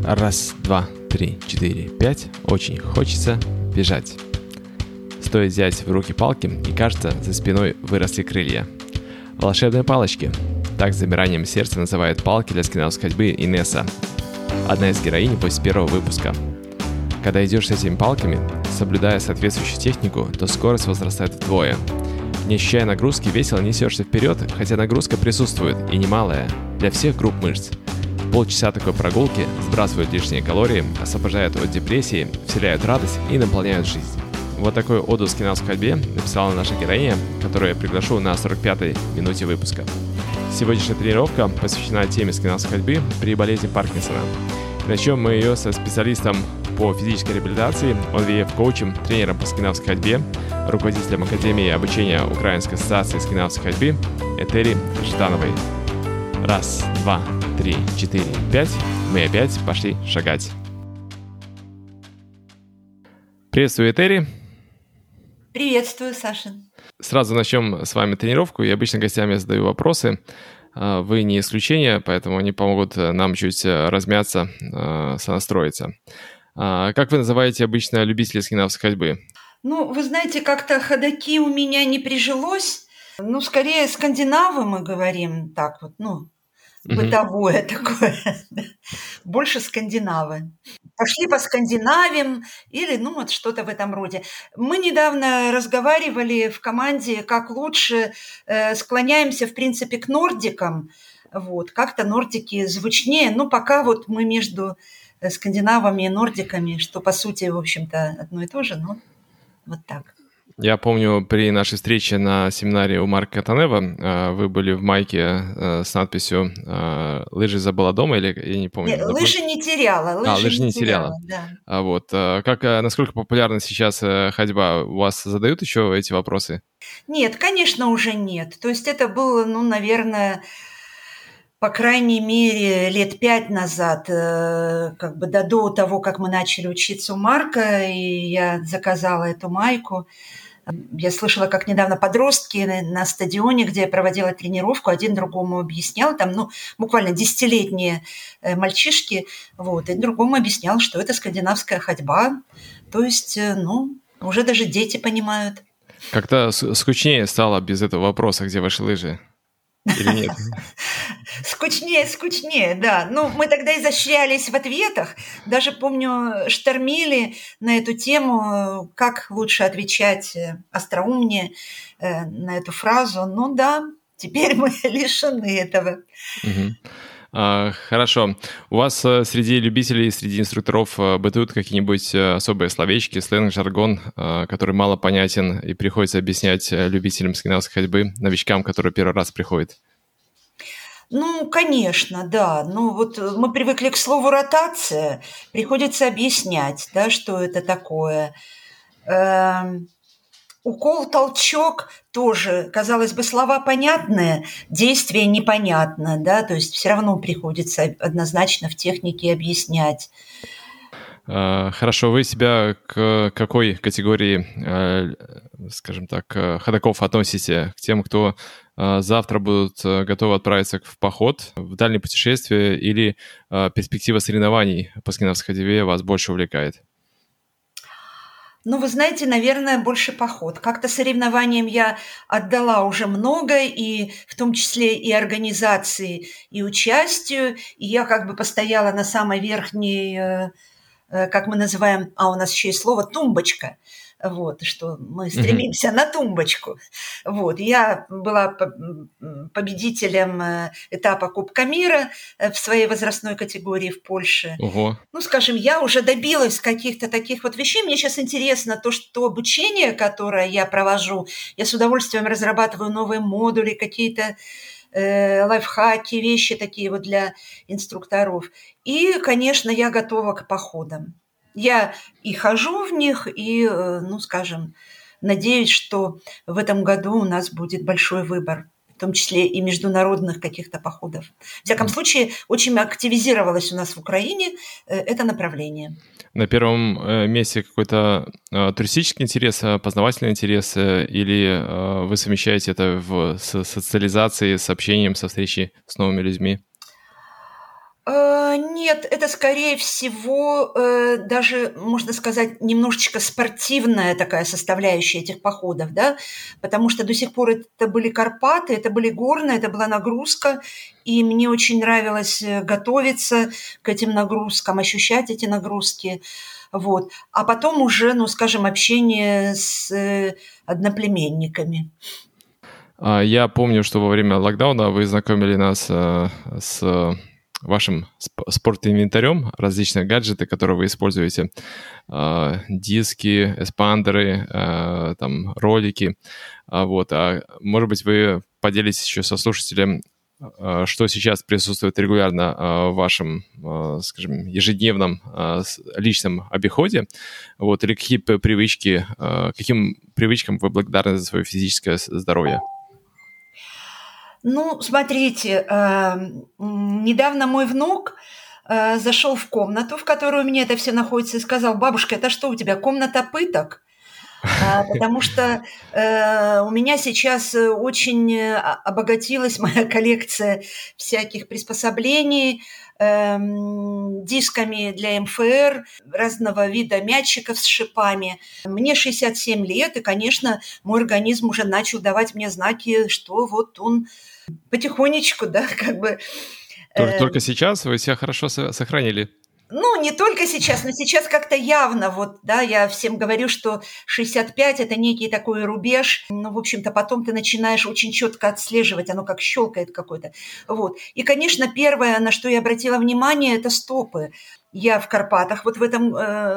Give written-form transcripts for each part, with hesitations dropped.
Раз, два, три, четыре, пять. Очень хочется бежать. Стоит взять в руки палки, и кажется, за спиной выросли крылья. Волшебные палочки. Так с замиранием сердца называют палки для скандинавской ходьбы Инесса, одна из героинь после первого выпуска. Когда идешь с этими палками, соблюдая соответствующую технику, то скорость возрастает вдвое. Не ощущая нагрузки, весело несешься вперед, хотя нагрузка присутствует, и немалая, для всех групп мышц. Полчаса такой прогулки сбрасывают лишние калории, освобождают от депрессии, вселяют радость и наполняют жизнь. Вот такой оду скандинавской ходьбе написала наша героиня, которую я приглашу на 45-й минуте выпуска. Сегодняшняя тренировка посвящена теме скандинавской ходьбы при болезни Паркинсона. Начнем мы ее со специалистом по физической реабилитации, ОНВФ-коучем, тренером по скандинавской ходьбе, руководителем Академии обучения Украинской ассоциации скандинавской ходьбы Этери Ждановой. Раз, два, три, четыре, пять. Мы опять пошли шагать. Приветствую, Этери. Приветствую, Саша. Сразу начнем с вами тренировку. И обычно гостям я задаю вопросы. Вы не исключение, поэтому они помогут нам чуть размяться, сонастроиться. Как вы называете обычно любителей скандинавской ходьбы? Ну, вы знаете, как-то ходоки у меня не прижилось. Ну, скорее, скандинавы мы говорим так вот, бытовое такое. Больше скандинавы. Пошли по Скандинавиям или, вот что-то в этом роде. Мы недавно разговаривали в команде, как лучше склоняемся, в принципе, к нордикам. Вот, как-то нордики звучнее. Пока вот мы между скандинавами и нордиками, что, по сути, в общем-то, одно и то же, но вот так. Я помню, при нашей встрече на семинаре у Марка Танева вы были в майке с надписью «Лыжи забыла дома» или я не помню. Нет, лыжи не теряла. Лыжи не теряла. Да. Насколько популярна сейчас ходьба? У вас задают еще эти вопросы? Нет, конечно, уже нет. То есть это было, наверное, по крайней мере, лет 5 назад, до того, как мы начали учиться у Марка, и я заказала эту майку. Я слышала, как недавно подростки на стадионе, где я проводила тренировку, один другому объяснял, буквально 10-летние мальчишки, один другому объяснял, что это скандинавская ходьба. То есть, уже даже дети понимают. Как-то скучнее стало без этого вопроса, где ваши лыжи? Или нет? Скучнее, да. Мы тогда изощрялись в ответах. Даже, помню, штормили на эту тему, как лучше отвечать остроумнее на эту фразу. Да, теперь мы лишены этого. Хорошо. У вас среди любителей, среди инструкторов бытуют какие-нибудь особые словечки, сленг, жаргон, который мало понятен и приходится объяснять любителям скандинавской ходьбы, новичкам, которые первый раз приходят? Конечно, да. Мы привыкли к слову «ротация», приходится объяснять, да, что это такое. Укол, толчок тоже, казалось бы, слова понятные, действие непонятно, да, то есть все равно приходится однозначно в технике объяснять. Хорошо, вы себя к какой категории, скажем так, ходоков относите? К тем, кто завтра будут готовы отправиться в поход, в дальнее путешествие, или перспектива соревнований по скандинавской ходьбе вас больше увлекает? Вы знаете, наверное, больше поход. Как-то соревнованиям я отдала уже много, и в том числе и организации, и участию. И я постояла на самой верхней, как мы называем, у нас еще есть слово «тумбочка». Что мы стремимся на тумбочку. Я была победителем этапа Кубка мира в своей возрастной категории в Польше. Ого. Я уже добилась каких-то таких вещей. Мне сейчас интересно то обучение, которое я провожу. Я с удовольствием разрабатываю новые модули, какие-то лайфхаки, вещи такие для инструкторов. И, конечно, я готова к походам. Я и хожу в них, и, надеюсь, что в этом году у нас будет большой выбор, в том числе и международных каких-то походов. В всяком случае, очень активизировалось у нас в Украине это направление. На первом месте какой-то туристический интерес, познавательный интерес, или вы совмещаете это с социализацией, с общением, со встречей с новыми людьми? Нет, это, скорее всего, даже, можно сказать, немножечко спортивная такая составляющая этих походов, да, потому что до сих пор это были Карпаты, это были горные, это была нагрузка, и мне очень нравилось готовиться к этим нагрузкам, ощущать эти нагрузки, вот. А потом уже, ну, скажем, общение с одноплеменниками. Я помню, что во время локдауна вы знакомили нас с вашим спортинвентарем, различные гаджеты, которые вы используете, диски, эспандеры, там, ролики. Вот. Может быть, вы поделитесь еще со слушателем, что сейчас присутствует регулярно в вашем, скажем, ежедневном личном обиходе, вот, или какие привычки, каким привычкам вы благодарны за свое физическое здоровье? Ну, смотрите, недавно мой внук зашел в комнату, в которой у меня это все находится, и сказал: бабушка, это что у тебя, комната пыток? Потому что у меня сейчас очень обогатилась моя коллекция всяких приспособлений, дисками для МФР, разного вида мячиков с шипами. Мне 67 лет, и, конечно, мой организм уже начал давать мне знаки, что вот он потихонечку, да, как бы... Только сейчас вы себя хорошо сохранили. Ну, не только сейчас, но сейчас как-то явно, вот, да, я всем говорю, что 65 – это некий такой рубеж, ну, в общем-то, потом ты начинаешь очень четко отслеживать, оно как щелкает какое-то, вот. И, конечно, первое, на что я обратила внимание, это стопы. Я в Карпатах вот в этом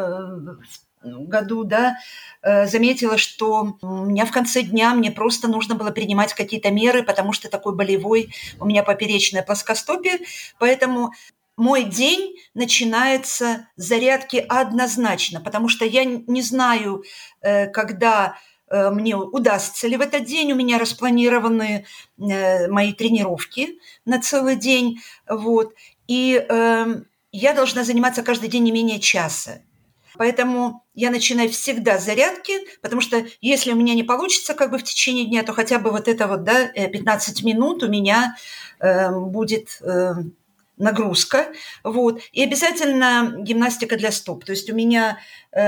году, да, заметила, что у меня в конце дня мне просто нужно было принимать какие-то меры, потому что такой болевой у меня поперечное плоскостопие, поэтому мой день начинается с зарядки однозначно, потому что я не знаю, когда мне удастся ли в этот день. У меня распланированы мои тренировки на целый день, вот, и я должна заниматься каждый день не менее часа. Поэтому я начинаю всегда с зарядки, потому что если у меня не получится как бы в течение дня, то хотя бы вот это вот, да, 15 минут у меня будет нагрузка, вот, и обязательно гимнастика для стоп, то есть у меня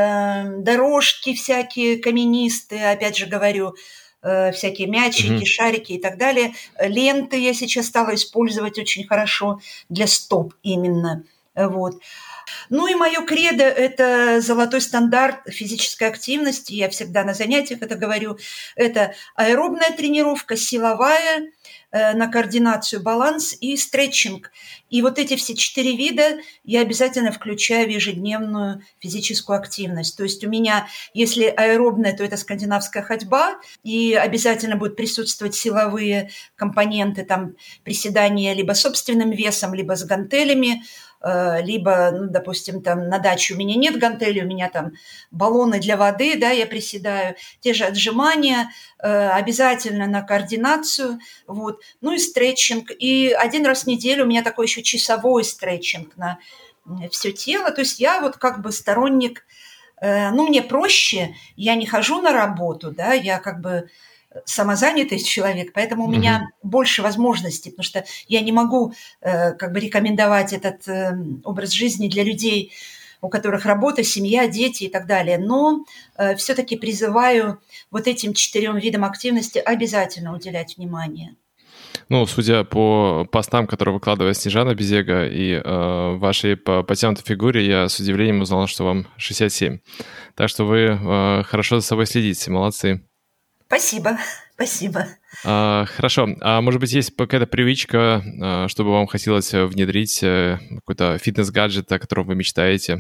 дорожки всякие каменистые, опять же говорю, всякие мячики, шарики и так далее, ленты я сейчас стала использовать очень хорошо для стоп именно, вот. Ну и мое кредо – это золотой стандарт физической активности, я всегда на занятиях это говорю, это аэробная тренировка, силовая, на координацию, баланс и стретчинг. И вот эти все 4 вида я обязательно включаю в ежедневную физическую активность. То есть у меня, если аэробная, то это скандинавская ходьба, и обязательно будут присутствовать силовые компоненты, там приседания либо собственным весом, либо с гантелями, либо, ну, допустим, там на даче у меня нет гантелей, у меня там баллоны для воды, да, я приседаю, те же отжимания, обязательно на координацию, вот, ну и стретчинг. И один раз в неделю у меня такой еще часовой стретчинг на все тело, то есть я вот как бы сторонник, ну, мне проще, я не хожу на работу, да, я как бы самозанятый человек, поэтому у меня больше возможностей, потому что я не могу как бы рекомендовать этот образ жизни для людей, у которых работа, семья, дети и так далее. Но все-таки призываю вот этим 4 видам активности обязательно уделять внимание. Ну, судя по постам, которые выкладывает Снежана Безега и вашей потянутой фигуре, я с удивлением узнал, что вам 67. Так что вы хорошо за собой следите, молодцы. Спасибо, спасибо. Хорошо. А может быть, есть какая-то привычка, чтобы вам хотелось внедрить какой-то фитнес-гаджет, о котором вы мечтаете,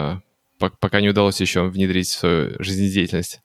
пока не удалось еще внедрить в свою жизнедеятельность?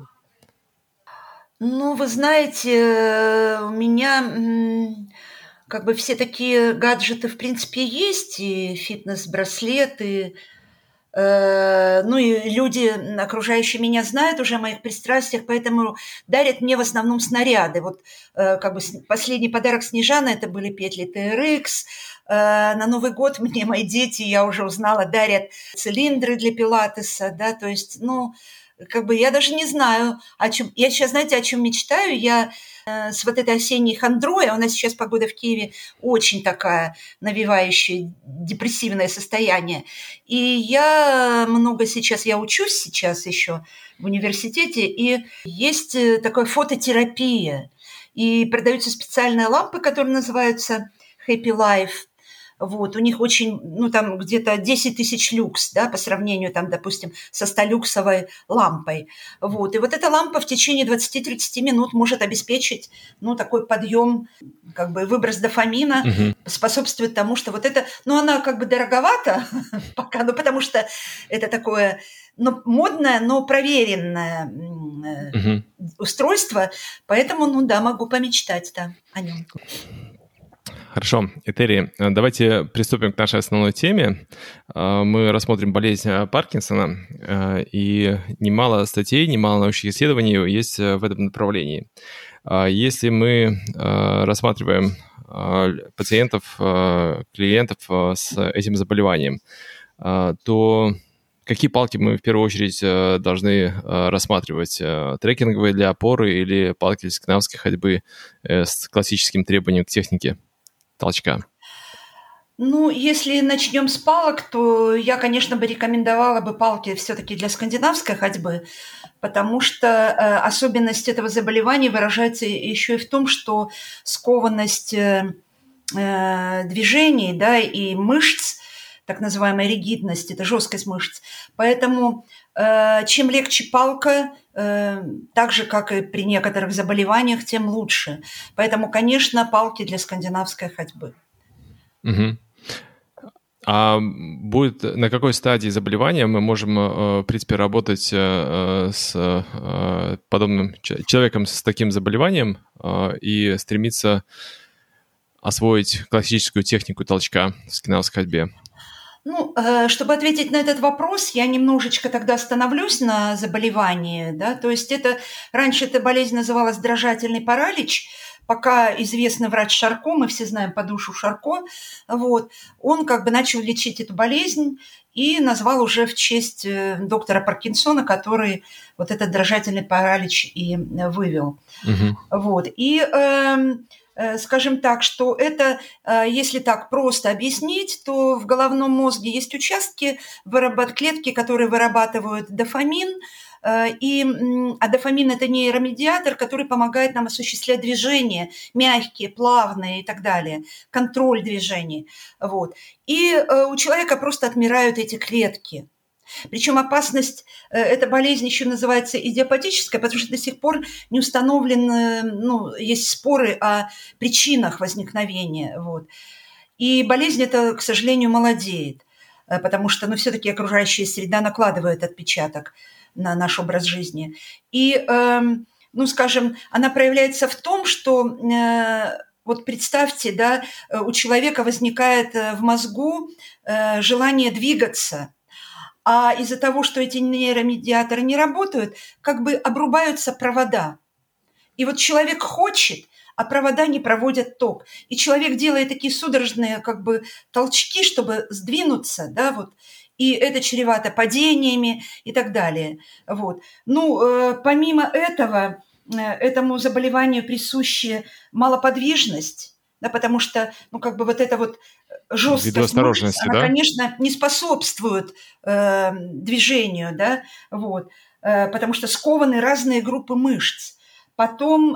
Ну, вы знаете, у меня как бы все такие гаджеты, в принципе, есть, и фитнес-браслеты, ну и люди, окружающие меня, знают уже о моих пристрастиях, поэтому дарят мне в основном снаряды. Вот как бы последний подарок Снежаны – это были петли TRX. На Новый год мне мои дети, я уже узнала, дарят цилиндры для пилатеса, да, то есть, ну, как бы я даже не знаю, о чем. Я сейчас, знаете, о чем мечтаю? Я с вот этой осенней хандрой, а у нас сейчас погода в Киеве очень такая навевающая депрессивное состояние. И я учусь сейчас еще в университете, и есть такая фототерапия. И продаются специальные лампы, которые называются Happy Life. Вот, у них очень, там где-то 10 тысяч люкс, да, по сравнению, там, допустим, со 100-люксовой лампой. Вот, и вот эта лампа в течение 20-30 минут может обеспечить, такой подъем, как бы выброс дофамина, способствует тому, что вот это, она как бы дороговата пока, потому что это такое, модное, но проверенное устройство, поэтому, могу помечтать, да, о нем. Хорошо, Этери, давайте приступим к нашей основной теме. Мы рассмотрим болезнь Паркинсона, и немало статей, немало научных исследований есть в этом направлении. Если мы рассматриваем пациентов, клиентов с этим заболеванием, то какие палки мы в первую очередь должны рассматривать? Трекинговые для опоры или палки для скандинавской ходьбы с классическим требованием к технике толчка? Если начнем с палок, то я, конечно, бы рекомендовала бы палки все-таки для скандинавской ходьбы, потому что особенность этого заболевания выражается еще и в том, что скованность движений, да, и мышц, так называемая ригидность, это жесткость мышц. Поэтому чем легче палка, так же, как и при некоторых заболеваниях, тем лучше. Поэтому, конечно, палки для скандинавской ходьбы. Угу. А на какой стадии заболевания мы можем, в принципе, работать с подобным человеком с таким заболеванием и стремиться освоить классическую технику толчка в скандинавской ходьбе? Чтобы ответить на этот вопрос, я немножечко тогда остановлюсь на заболевании, да, то есть раньше эта болезнь называлась дрожательный паралич, пока известный врач Шарко, мы все знаем по душу Шарко, вот, он как бы начал лечить эту болезнь и назвал уже в честь доктора Паркинсона, который вот этот дрожательный паралич и вывел. Вот, и скажем так, что это, если так просто объяснить, то в головном мозге есть участки, клетки, которые вырабатывают дофамин, а дофамин – это нейромедиатор, который помогает нам осуществлять движения, мягкие, плавные и так далее, контроль движений. Вот. И у человека просто отмирают эти клетки. Причем опасность, эта болезнь еще называется идиопатическая, потому что до сих пор не установлены, есть споры о причинах возникновения. Вот. И болезнь эта, к сожалению, молодеет, потому что все-таки окружающая среда накладывает отпечаток на наш образ жизни. И, скажем, она проявляется в том, что вот представьте, да, у человека возникает в мозгу желание двигаться, а из-за того, что эти нейромедиаторы не работают, как бы обрубаются провода. И вот человек хочет, а провода не проводят ток. И человек делает такие судорожные как бы толчки, чтобы сдвинуться, да, вот. И это чревато падениями и так далее. Вот. Помимо этого, этому заболеванию присуща малоподвижность, да, потому что, вот эта вот жесткость мышц, она, конечно, не способствует движению, да, вот, потому что скованы разные группы мышц. Потом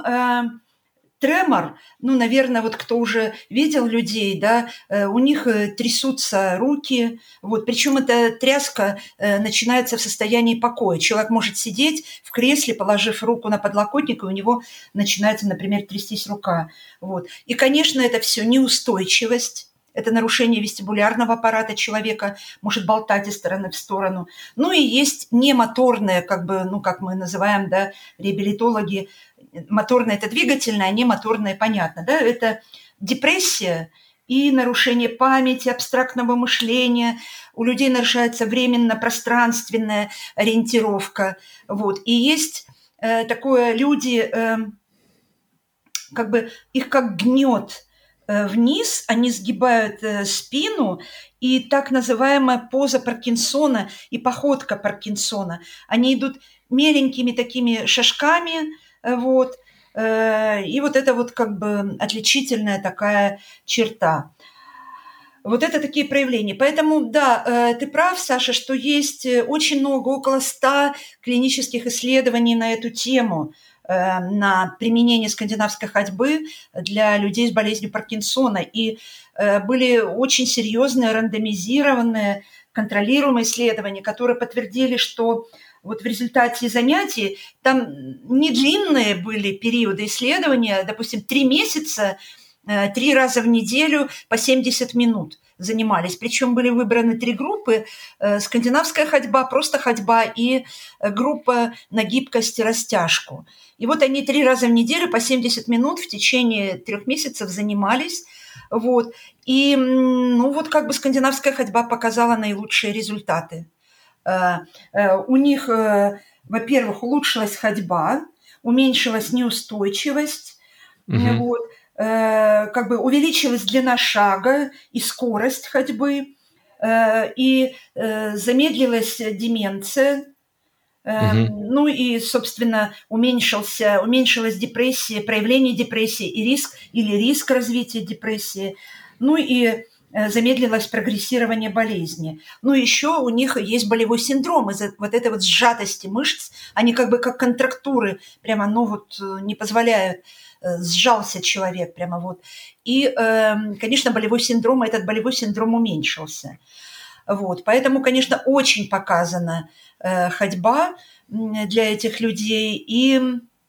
тремор, наверное, вот кто уже видел людей, да, у них трясутся руки, вот, причем эта тряска начинается в состоянии покоя. Человек может сидеть в кресле, положив руку на подлокотник, и у него начинается, например, трястись рука. Вот. И, конечно, это все неустойчивость. Это нарушение вестибулярного аппарата человека, может болтать из стороны в сторону. И есть немоторное, как мы называем, да, реабилитологи, моторное – это двигательное, а немоторное – понятно, да, это депрессия и нарушение памяти, абстрактного мышления. У людей нарушается временно-пространственная ориентировка. Вот. И есть такое, люди, их как гнет вниз, они сгибают спину, и так называемая поза Паркинсона и походка Паркинсона. Они идут меленькими такими шажками, вот, и вот это вот как бы отличительная такая черта. Вот это такие проявления. Поэтому, да, ты прав, Саша, что есть очень много, около 100 клинических исследований на эту тему, на применение скандинавской ходьбы для людей с болезнью Паркинсона. И были очень серьезные, рандомизированные, контролируемые исследования, которые подтвердили, что вот в результате занятий, там не длинные были периоды исследования, допустим, 3 месяца, 3 раза в неделю по 70 минут занимались. Причем были выбраны 3 группы: скандинавская ходьба, просто ходьба и группа на гибкость и растяжку. И вот они 3 раза в неделю по 70 минут в течение 3 месяцев занимались. Вот. И ну, вот как бы скандинавская ходьба показала наилучшие результаты. У них, во-первых, улучшилась ходьба, уменьшилась неустойчивость, вот, как бы увеличилась длина шага и скорость ходьбы, и замедлилась деменция, ну и, собственно, уменьшилась депрессия, проявление депрессии и риск развития депрессии, ну и замедлилось прогрессирование болезни. Ну, еще у них есть болевой синдром из-за вот этой вот сжатости мышц. Они как бы как контрактуры прямо, ну вот, не позволяют, сжался человек прямо вот. И, конечно, этот болевой синдром уменьшился. Вот. Поэтому, конечно, очень показана ходьба для этих людей. И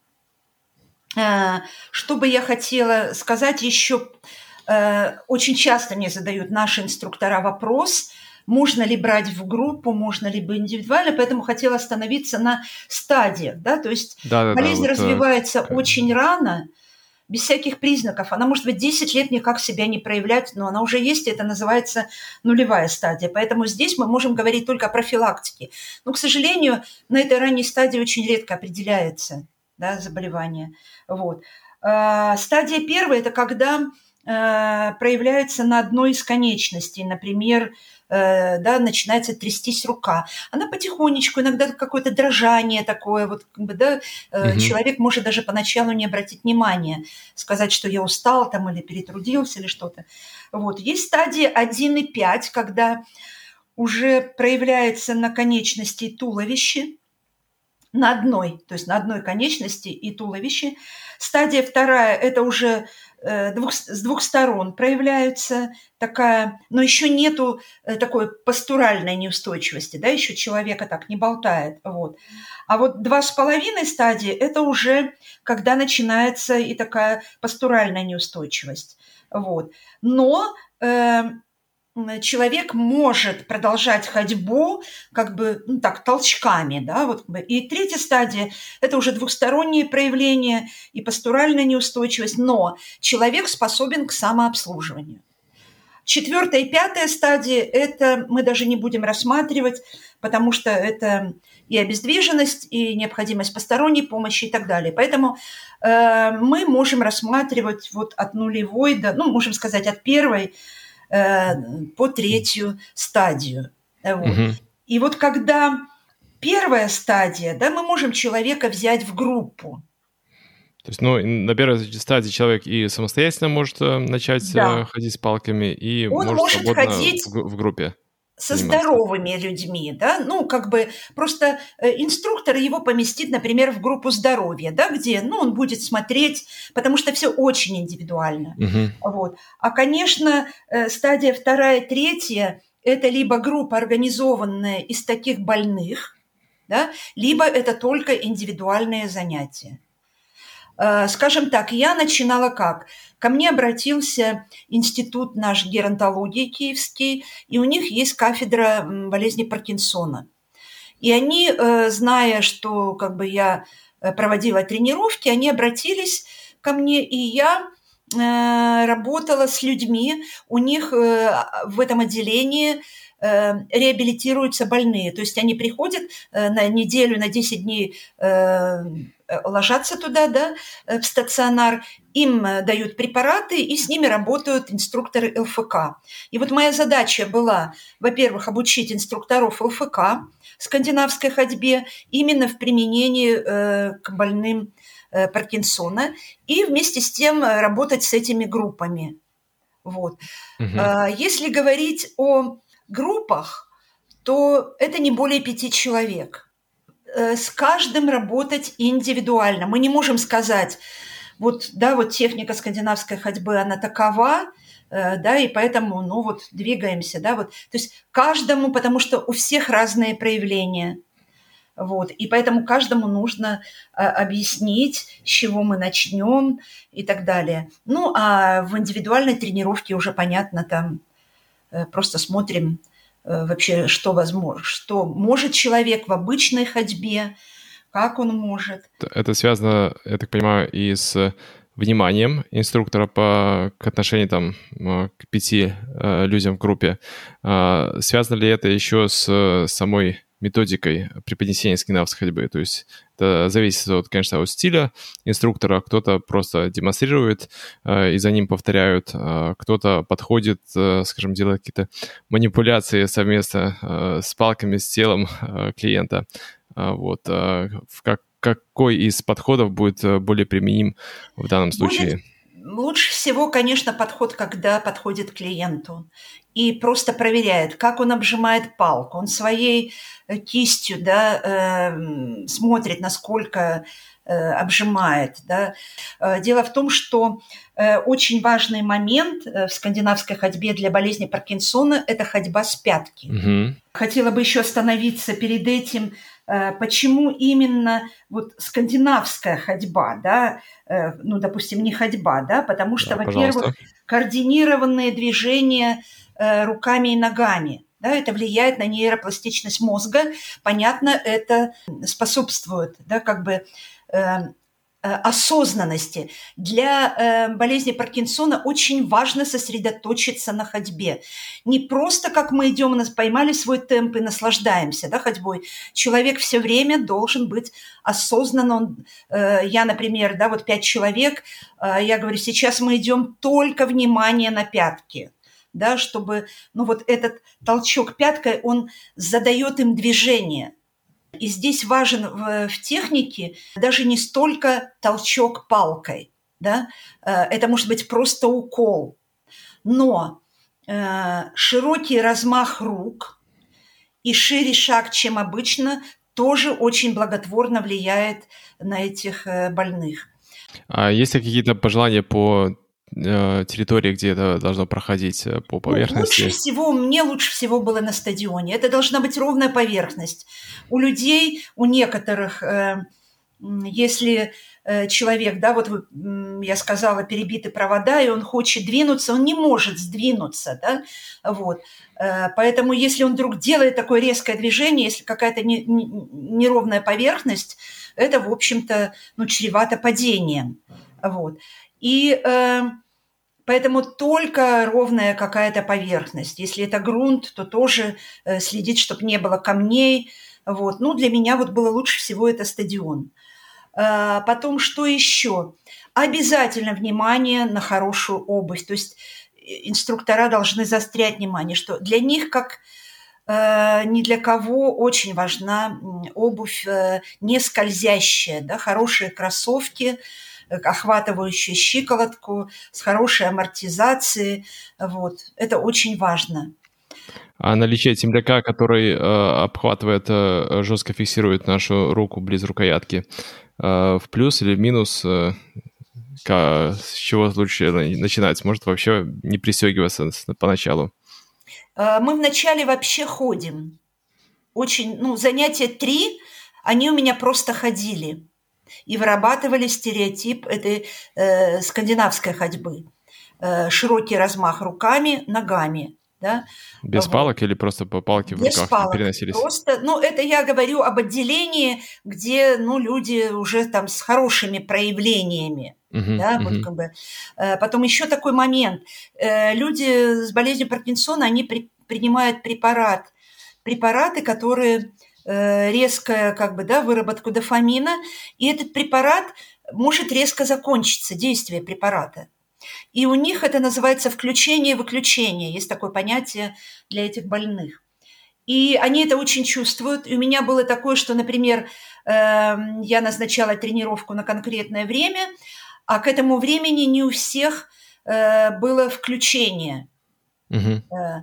что бы я хотела сказать еще... Очень часто мне задают наши инструктора вопрос, можно ли брать в группу, можно ли индивидуально, поэтому хотела остановиться на стадиях. Да? То есть болезнь развивается очень рано, без всяких признаков. Она может быть 10 лет никак себя не проявлять, но она уже есть, и это называется нулевая стадия. Поэтому здесь мы можем говорить только о профилактике. Но, к сожалению, на этой ранней стадии очень редко определяется, да, заболевание. Вот. Стадия первая – это когда проявляется на одной из конечностей. Например, да, начинается трястись рука. Она потихонечку, иногда какое-то дрожание такое, вот, как бы, да, человек может даже поначалу не обратить внимания, сказать, что я устал там, или перетрудился, или что-то. Вот. Есть стадия 1,5, когда уже проявляется на конечности и туловище, на одной, то есть на одной конечности и туловище. Стадия вторая – это уже с двух сторон проявляется такая, но еще нету такой пастуральной неустойчивости, да, еще человека так не болтает, вот. А вот 2,5 стадии – это уже когда начинается и такая пастуральная неустойчивость, вот. Но человек может продолжать ходьбу как бы, ну, так, толчками, да, вот. И третья стадия – это уже двухсторонние проявления и пастуральная неустойчивость, но человек способен к самообслуживанию. 4-я и 5-я стадии – это мы даже не будем рассматривать, потому что это и обездвиженность, и необходимость посторонней помощи и так далее. Поэтому мы можем рассматривать вот от нулевой до, ну, можем сказать, от 1-й по 3-ю стадию. Вот. И вот когда 1-я стадия, да, мы можем человека взять в группу. То есть, ну, на 1-й стадии человек и самостоятельно может начать ходить с палками, и он может свободно ходить в группе со здоровыми людьми, да, ну, как бы просто инструктор его поместит, например, в группу здоровья, да, где, ну, он будет смотреть, потому что все очень индивидуально. Вот. А, конечно, стадия 2-я, 3-я – это либо группа, организованная из таких больных, да, либо это только индивидуальные занятия. Скажем так, я начинала как? Ко мне обратился институт наш геронтологии киевский, и у них есть кафедра болезни Паркинсона. И они, зная, что как бы я проводила тренировки, они обратились ко мне, и я работала с людьми. У них в этом отделении реабилитируются больные. То есть они приходят на неделю, на 10 дней ложатся туда, да, в стационар, им дают препараты, и с ними работают инструкторы ЛФК. И вот моя задача была, во-первых, обучить инструкторов ЛФК скандинавской ходьбе именно в применении к больным Паркинсона, и вместе с тем работать с этими группами. Вот. Если говорить о группах, то это не более 5 человек. С каждым работать индивидуально. Мы не можем сказать, вот, да, вот техника скандинавской ходьбы, она такова, да, и поэтому, ну, вот, двигаемся, да, вот. То есть каждому, потому что у всех разные проявления. Вот, и поэтому каждому нужно объяснить, с чего мы начнем и так далее. Ну, а в индивидуальной тренировке уже понятно, там просто смотрим вообще, что возможно, что может человек в обычной ходьбе, как он может. Это связано, я так понимаю, и с вниманием инструктора к отношению там, к 5 людям в группе. Связано ли это еще с самой методикой преподнесения скандинавской ходьбы? То есть это зависит, конечно, от стиля инструктора. Кто-то просто демонстрирует, и за ним повторяют, кто-то подходит, скажем, делает какие-то манипуляции совместно с палками, с телом клиента. Вот. Какой из подходов будет более применим в данном случае? Лучше всего, конечно, подход, когда подходит к клиенту и просто проверяет, как он обжимает палку. Он своей кистью, да, смотрит, насколько обжимает. Да. Дело в том, что очень важный момент в скандинавской ходьбе для болезни Паркинсона – это ходьба с пятки. Угу. Хотела бы еще остановиться перед этим, почему именно вот скандинавская ходьба, да, ну, допустим, не ходьба, да, потому что, Да, во-первых, пожалуйста. координированные движения руками и ногами, да, это влияет на нейропластичность мозга, понятно, это способствует, да, как бы осознанности. Для болезни Паркинсона очень важно сосредоточиться на ходьбе. Не просто, как мы идем, поймали свой темп и наслаждаемся, да, ходьбой. Человек все время должен быть осознанным. Я, например, да, вот 5 человек, я говорю, сейчас мы идем только внимание на пятки. Да, чтобы, ну, вот этот толчок пяткой, он задает им движение. И здесь важен в технике даже не столько толчок палкой, да? Это может быть просто укол, но широкий размах рук и шире шаг, чем обычно, тоже очень благотворно влияет на этих больных. А есть ли какие-то пожелания по территории, где это должно проходить, по поверхности? Мне лучше всего было на стадионе. Это должна быть ровная поверхность. У людей, у некоторых, если человек, да, вот я сказала, перебиты провода, и он хочет двинуться, он не может сдвинуться, да, вот. Поэтому если он вдруг делает такое резкое движение, если какая-то неровная поверхность, это, в общем-то, ну, чревато падением, вот. И поэтому только ровная какая-то поверхность. Если это грунт, то тоже следить, чтобы не было камней. Вот. Ну, для меня вот было лучше всего это стадион. Потом, что еще? Обязательно внимание на хорошую обувь. То есть инструктора должны заострять внимание, что для них, как ни для кого, очень важна обувь не скользящая, да, хорошие кроссовки, охватывающие щиколотку, с хорошей амортизацией. Вот. Это очень важно. А наличие темляка, который обхватывает, жестко фиксирует нашу руку близ рукоятки, в плюс или в минус, с чего лучше начинать? Может, вообще не пристегиваться поначалу? Мы вначале вообще ходим. Очень, ну, занятия 3, они у меня просто ходили. И вырабатывали стереотип этой скандинавской ходьбы. Широкий размах руками, ногами. Да? Без палок или просто по палке в Без руках палок. переносились? Просто, ну, это я говорю об отделении, где, ну, люди уже там с хорошими проявлениями. Да, вот как бы. Потом еще такой момент. Люди с болезнью Паркинсона, они принимают препараты, которые резкая как бы, да, выработку дофамина, и этот препарат может резко закончиться, действие препарата. И у них это называется включение и выключение. Есть такое понятие для этих больных. И они это очень чувствуют. И у меня было такое, что, например, я назначала тренировку на конкретное время, а к этому времени не у всех было включение. Мгм.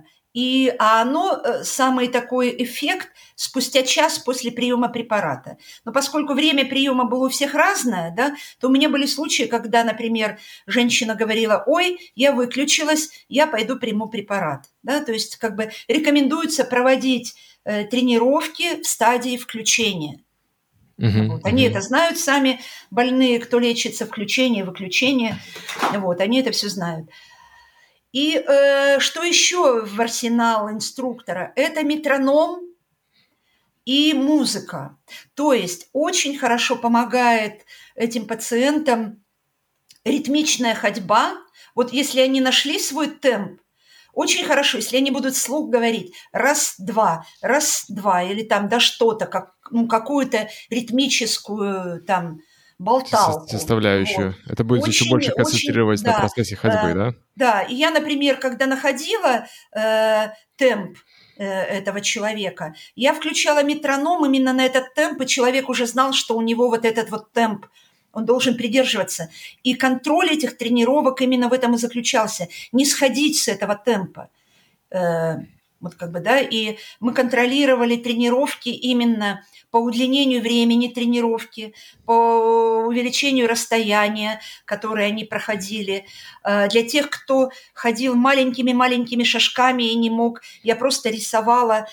А оно, самый такой эффект спустя час после приема препарата. Но поскольку время приема было у всех разное, да, то у меня были случаи, когда, например, женщина говорила: ой, я выключилась, я пойду приму препарат. Да, то есть как бы рекомендуется проводить тренировки в стадии включения. Мгм. Вот. Они это Мгм. знают сами, больные, кто лечится, включение, выключение. Вот, они это все знают. И что еще в арсенал инструктора? Это метроном и музыка. То есть очень хорошо помогает этим пациентам ритмичная ходьба. Вот если они нашли свой темп, очень хорошо, если они будут вслух говорить раз, два, или там, да, что-то, как, ну, какую-то ритмическую там болталку. Вот. Составляющую. Это будет еще Очень, больше очень, концентрировать на да. процессе ходьбы, да? Да, и я, например, когда находила темп этого человека, я включала метроном именно на этот темп, и человек уже знал, что у него вот этот вот темп, он должен придерживаться. И контроль этих тренировок именно в этом и заключался. Не сходить с этого темпа. Вот как бы, да, и мы контролировали тренировки именно по удлинению времени тренировки, по увеличению расстояния, которое они проходили. Для тех, кто ходил маленькими-маленькими шажками и не мог, я просто рисовала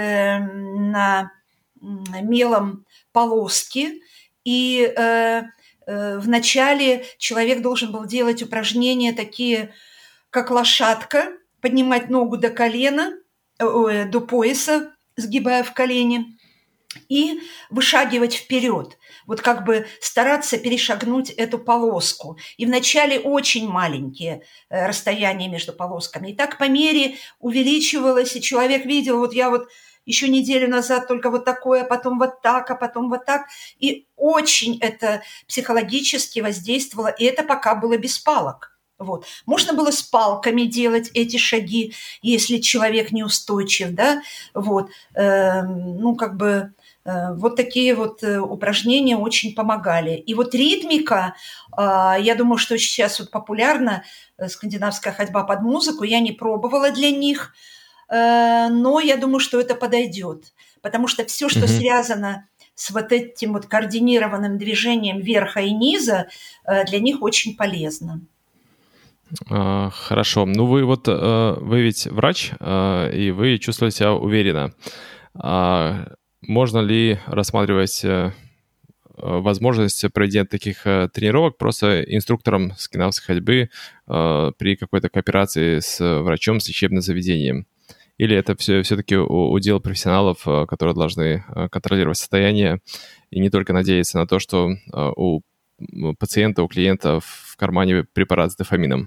на мелом полоски, и вначале человек должен был делать упражнения такие, как лошадка, поднимать ногу до колена, до пояса, сгибая в колени, и вышагивать вперед. Вот как бы стараться перешагнуть эту полоску. И вначале очень маленькие расстояния между полосками. И так по мере увеличивалось, и человек видел, вот я вот еще неделю назад только вот такое, а потом вот так, а потом вот так. И очень это психологически воздействовало, и это пока было без палок. Вот. Можно было с палками делать эти шаги, если человек неустойчив, да, вот, ну, как бы, вот такие вот упражнения очень помогали. И вот ритмика, я думаю, что сейчас вот популярна скандинавская ходьба под музыку, я не пробовала для них, но я думаю, что это подойдет, потому что все, что Мгм. связано с вот этим вот координированным движением верха и низа, для них очень полезно. Хорошо. Ну, вы ведь врач, и вы чувствуете себя уверенно. Можно ли рассматривать возможность проведения таких тренировок просто инструктором скандинавской ходьбы при какой-то кооперации с врачом, с лечебным заведением? Или это все-таки удел профессионалов, которые должны контролировать состояние и не только надеяться на то, что у пациента, у клиента в кармане препарат с дофамином?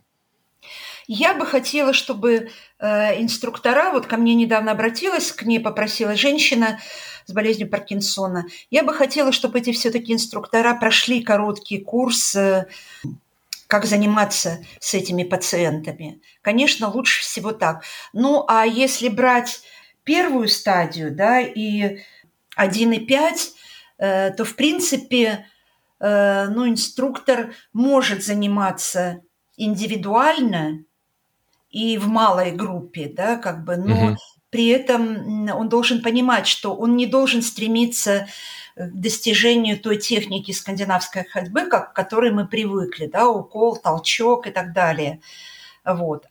Я бы хотела, чтобы инструктора, вот ко мне недавно обратилась, к ней попросила женщина с болезнью Паркинсона, я бы хотела, чтобы эти все-таки инструктора прошли короткий курс, как заниматься с этими пациентами. Конечно, лучше всего так. Ну, а если брать первую стадию, да, и 1,5, то, в принципе, ну, инструктор может заниматься индивидуально и в малой группе, да, как бы, но Мгм. при этом он должен понимать, что он не должен стремиться к достижению той техники скандинавской ходьбы, к которой мы привыкли, да, укол, толчок и так далее. Вот.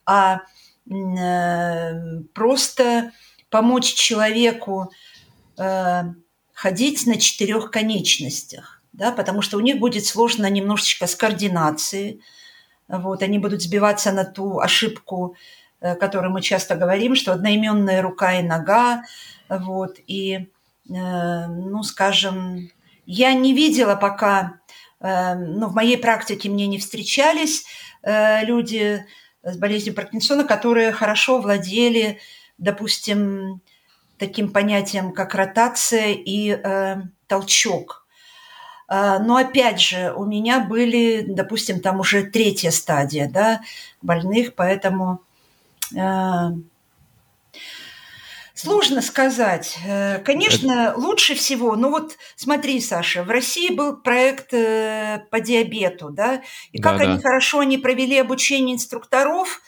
Просто помочь человеку ходить на 4 конечностях, да, потому что у них будет сложно немножечко с координацией. Вот, они будут сбиваться на ту ошибку, которую мы часто говорим, что одноименная рука и нога. Вот, и, ну, скажем, я не видела пока, ну, в моей практике мне не встречались люди с болезнью Паркинсона, которые хорошо владели, допустим, таким понятием, как ротация и толчок. Но опять же, у меня были, допустим, там уже 3-я стадия, да, больных, поэтому сложно сказать. Конечно, лучше всего, ну вот смотри, Саша, в России был проект по диабету, да, и как Да. они провели обучение инструкторов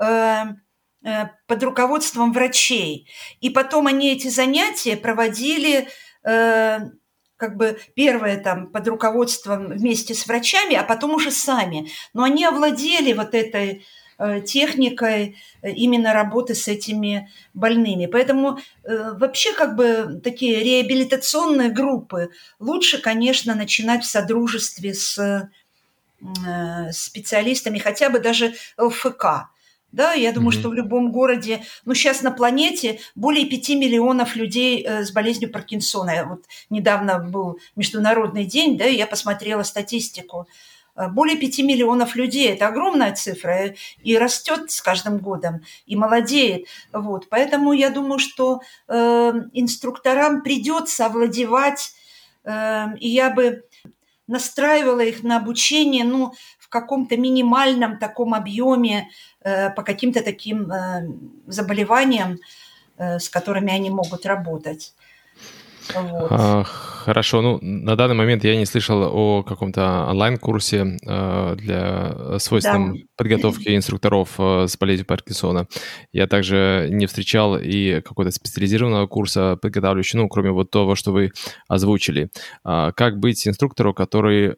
под руководством врачей. И потом они эти занятия проводили как бы первое там под руководством вместе с врачами, а потом уже сами. Но они овладели вот этой техникой именно работы с этими больными. Поэтому вообще как бы такие реабилитационные группы лучше, конечно, начинать в содружестве с специалистами, хотя бы даже ЛФК. Да, я думаю, что в любом городе, ну, сейчас на планете более 5 миллионов людей с болезнью Паркинсона. Вот недавно был Международный день, да, и я посмотрела статистику. Более 5 миллионов людей. Это огромная цифра и растет с каждым годом, и молодеет. Вот. Поэтому я думаю, что инструкторам придется овладевать, и я бы настраивала их на обучение, ну, в каком-то минимальном таком объеме по каким-то таким заболеваниям, с которыми они могут работать. Вот. Хорошо. Ну, на данный момент я не слышал о каком-то онлайн-курсе для свойственным подготовки инструкторов с болезнью Паркинсона. Я также не встречал и какого-то специализированного курса подготавливающего, ну, кроме вот того, что вы озвучили. Как быть инструктору, который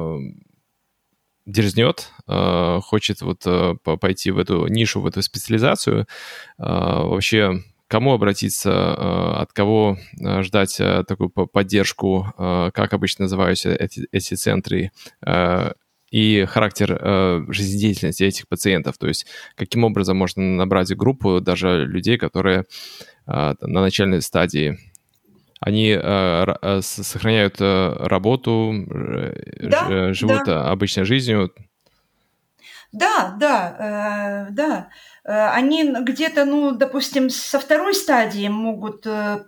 дерзнет, хочет вот пойти в эту нишу, в эту специализацию, вообще кому обратиться, от кого ждать такую поддержку, как обычно называются эти центры, и характер жизнедеятельности этих пациентов, то есть каким образом можно набрать группу даже людей, которые на начальной стадии. Они сохраняют работу, живут обычной жизнью. Да. Они где-то, ну, допустим, со 2-й стадии могут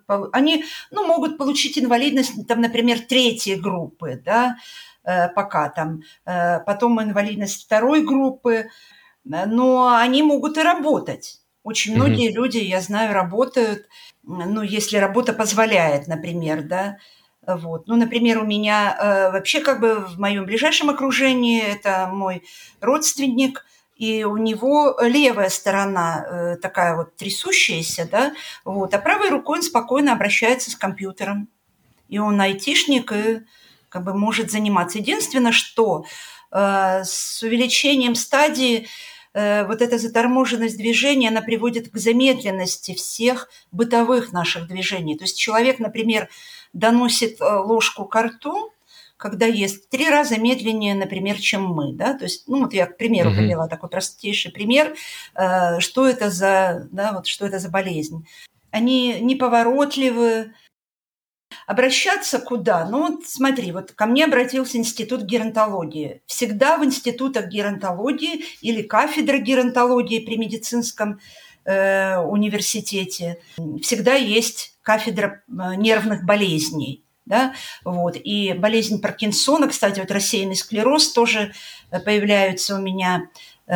получить инвалидность, там, например, 3-й группы, да, пока там, потом инвалидность 2-й группы, но они могут и работать. Очень многие люди, я знаю, работают, ну, если работа позволяет, например, да. Вот. Ну, например, у меня вообще как бы в моем ближайшем окружении это мой родственник, и у него левая сторона такая вот трясущаяся, да, вот, а правой рукой он спокойно обращается с компьютером. И он айтишник и как бы может заниматься. Единственное, что с увеличением стадии вот эта заторможенность движения, она приводит к замедленности всех бытовых наших движений. То есть человек, например, доносит ложку ко рту, когда ест 3 раза медленнее, например, чем мы. Да? То есть, ну вот я, к примеру, привела такой простейший пример, что это за болезнь. Они неповоротливы. Обращаться куда? Ну, вот смотри, вот ко мне обратился институт геронтологии. Всегда в институтах геронтологии или кафедра геронтологии при медицинском университете всегда есть кафедра нервных болезней. Да? Вот. И болезнь Паркинсона, кстати, вот рассеянный склероз тоже появляются у меня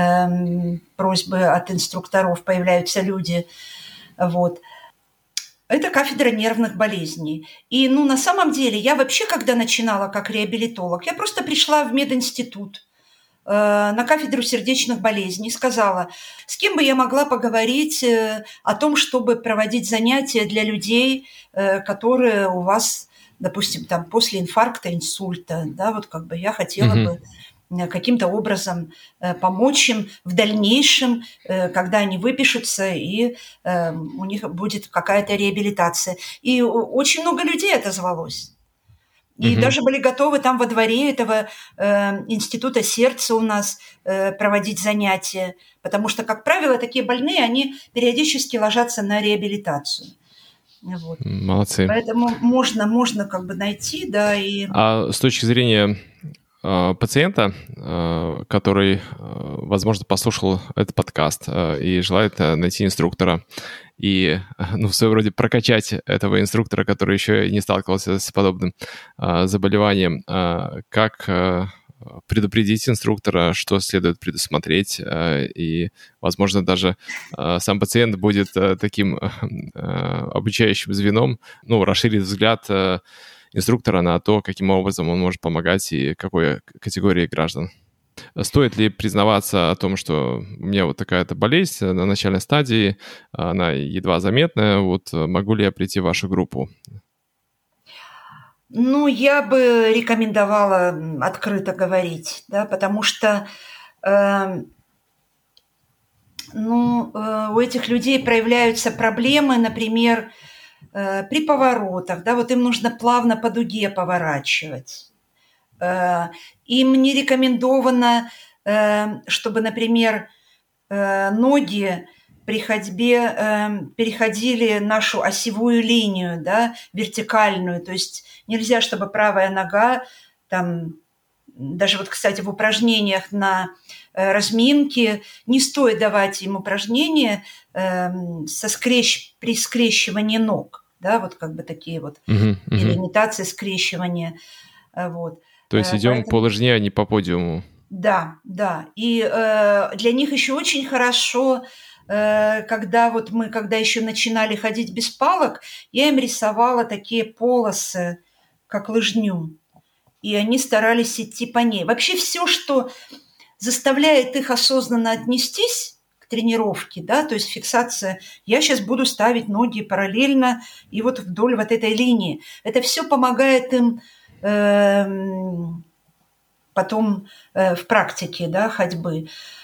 просьбы от инструкторов, появляются люди. Вот. Это кафедра нервных болезней. И, ну, на самом деле, я вообще, когда начинала как реабилитолог, я просто пришла в мединститут на кафедру сердечных болезней и сказала, с кем бы я могла поговорить о том, чтобы проводить занятия для людей, которые у вас, допустим, там после инфаркта, инсульта, да, вот как бы я хотела бы каким-то образом помочь им в дальнейшем, когда они выпишутся, и у них будет какая-то реабилитация. И очень много людей отозвалось. И даже были готовы там во дворе этого института сердца у нас проводить занятия, потому что, как правило, такие больные, они периодически ложатся на реабилитацию. Вот. Молодцы. Поэтому можно как бы найти, да, и... А с точки зрения пациента, который, возможно, послушал этот подкаст и желает найти инструктора и, в своем роде прокачать этого инструктора, который еще не сталкивался с подобным заболеванием. Как предупредить инструктора, что следует предусмотреть, и, возможно, даже сам пациент будет таким обучающим звеном, расширит взгляд инструктора на то, каким образом он может помогать и какой категории граждан. Стоит ли признаваться о том, что у меня вот такая-то болезнь на начальной стадии, она едва заметная, могу ли я прийти в вашу группу? Я бы рекомендовала открыто говорить, да, потому что у этих людей проявляются проблемы, например, при поворотах, да, им нужно плавно по дуге поворачивать. Им не рекомендовано, чтобы, например, ноги при ходьбе переходили нашу осевую линию, да, вертикальную. То есть нельзя, чтобы правая нога, даже кстати, в упражнениях на разминке не стоит давать им упражнения при скрещивании ног, да, такие или имитации скрещивания, То есть идем по лыжне, а не по подиуму. Да. И для них еще очень хорошо, когда еще начинали ходить без палок, я им рисовала такие полосы, как лыжню, и они старались идти по ней. Вообще все, что заставляет их осознанно отнестись к тренировке, да, то есть фиксация, я сейчас буду ставить ноги параллельно и вдоль этой линии, это все помогает им потом в практике, да, ходьбы.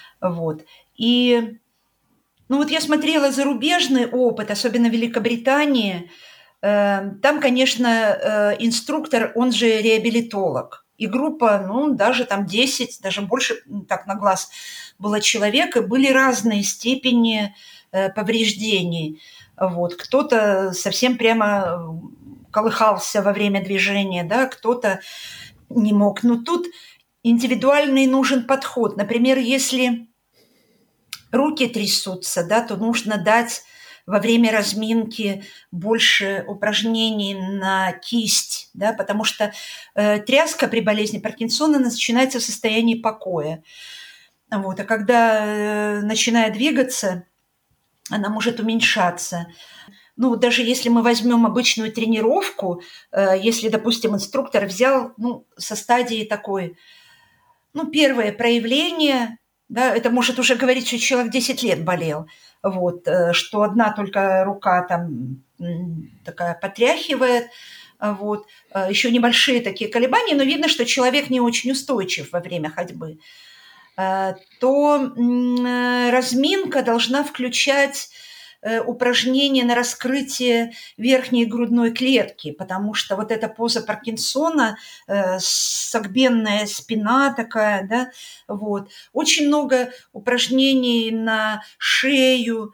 И я смотрела зарубежный опыт, особенно в Великобритании. Там, конечно, инструктор, он же реабилитолог. И группа, даже 10, даже больше, так на глаз, было человек, и были разные степени повреждений. Кто-то совсем прямо колыхался во время движения, да, кто-то не мог. Но тут индивидуальный нужен подход. Например, если руки трясутся, да, то нужно дать во время разминки больше упражнений на кисть, да, потому что тряска при болезни Паркинсона начинается в состоянии покоя. А когда начинает двигаться, она может уменьшаться. Даже если мы возьмем обычную тренировку, если, допустим, инструктор взял со стадии такой, первое проявление, да, это может уже говорить, что человек 10 лет болел, что одна только рука такая потряхивает, еще небольшие такие колебания, но видно, что человек не очень устойчив во время ходьбы, то разминка должна включать упражнения на раскрытие верхней грудной клетки, потому что эта поза Паркинсона, согбенная спина такая, да, очень много упражнений на шею,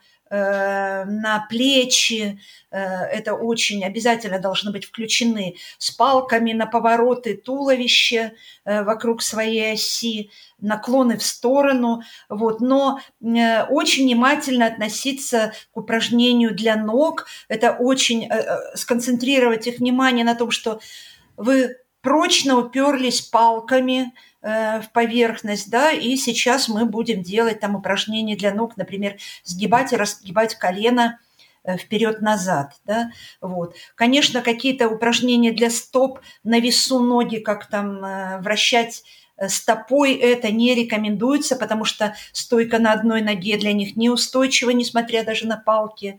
на плечи, это очень обязательно должны быть включены, с палками на повороты туловища вокруг своей оси, наклоны в сторону, но очень внимательно относиться к упражнению для ног, это очень сконцентрировать их внимание на том, что вы прочно уперлись палками в поверхность, да, и сейчас мы будем делать упражнения для ног, например, сгибать и разгибать колено вперед-назад, да, Конечно, какие-то упражнения для стоп на весу ноги, как вращать стопой, это не рекомендуется, потому что стойка на одной ноге для них неустойчива, несмотря даже на палки,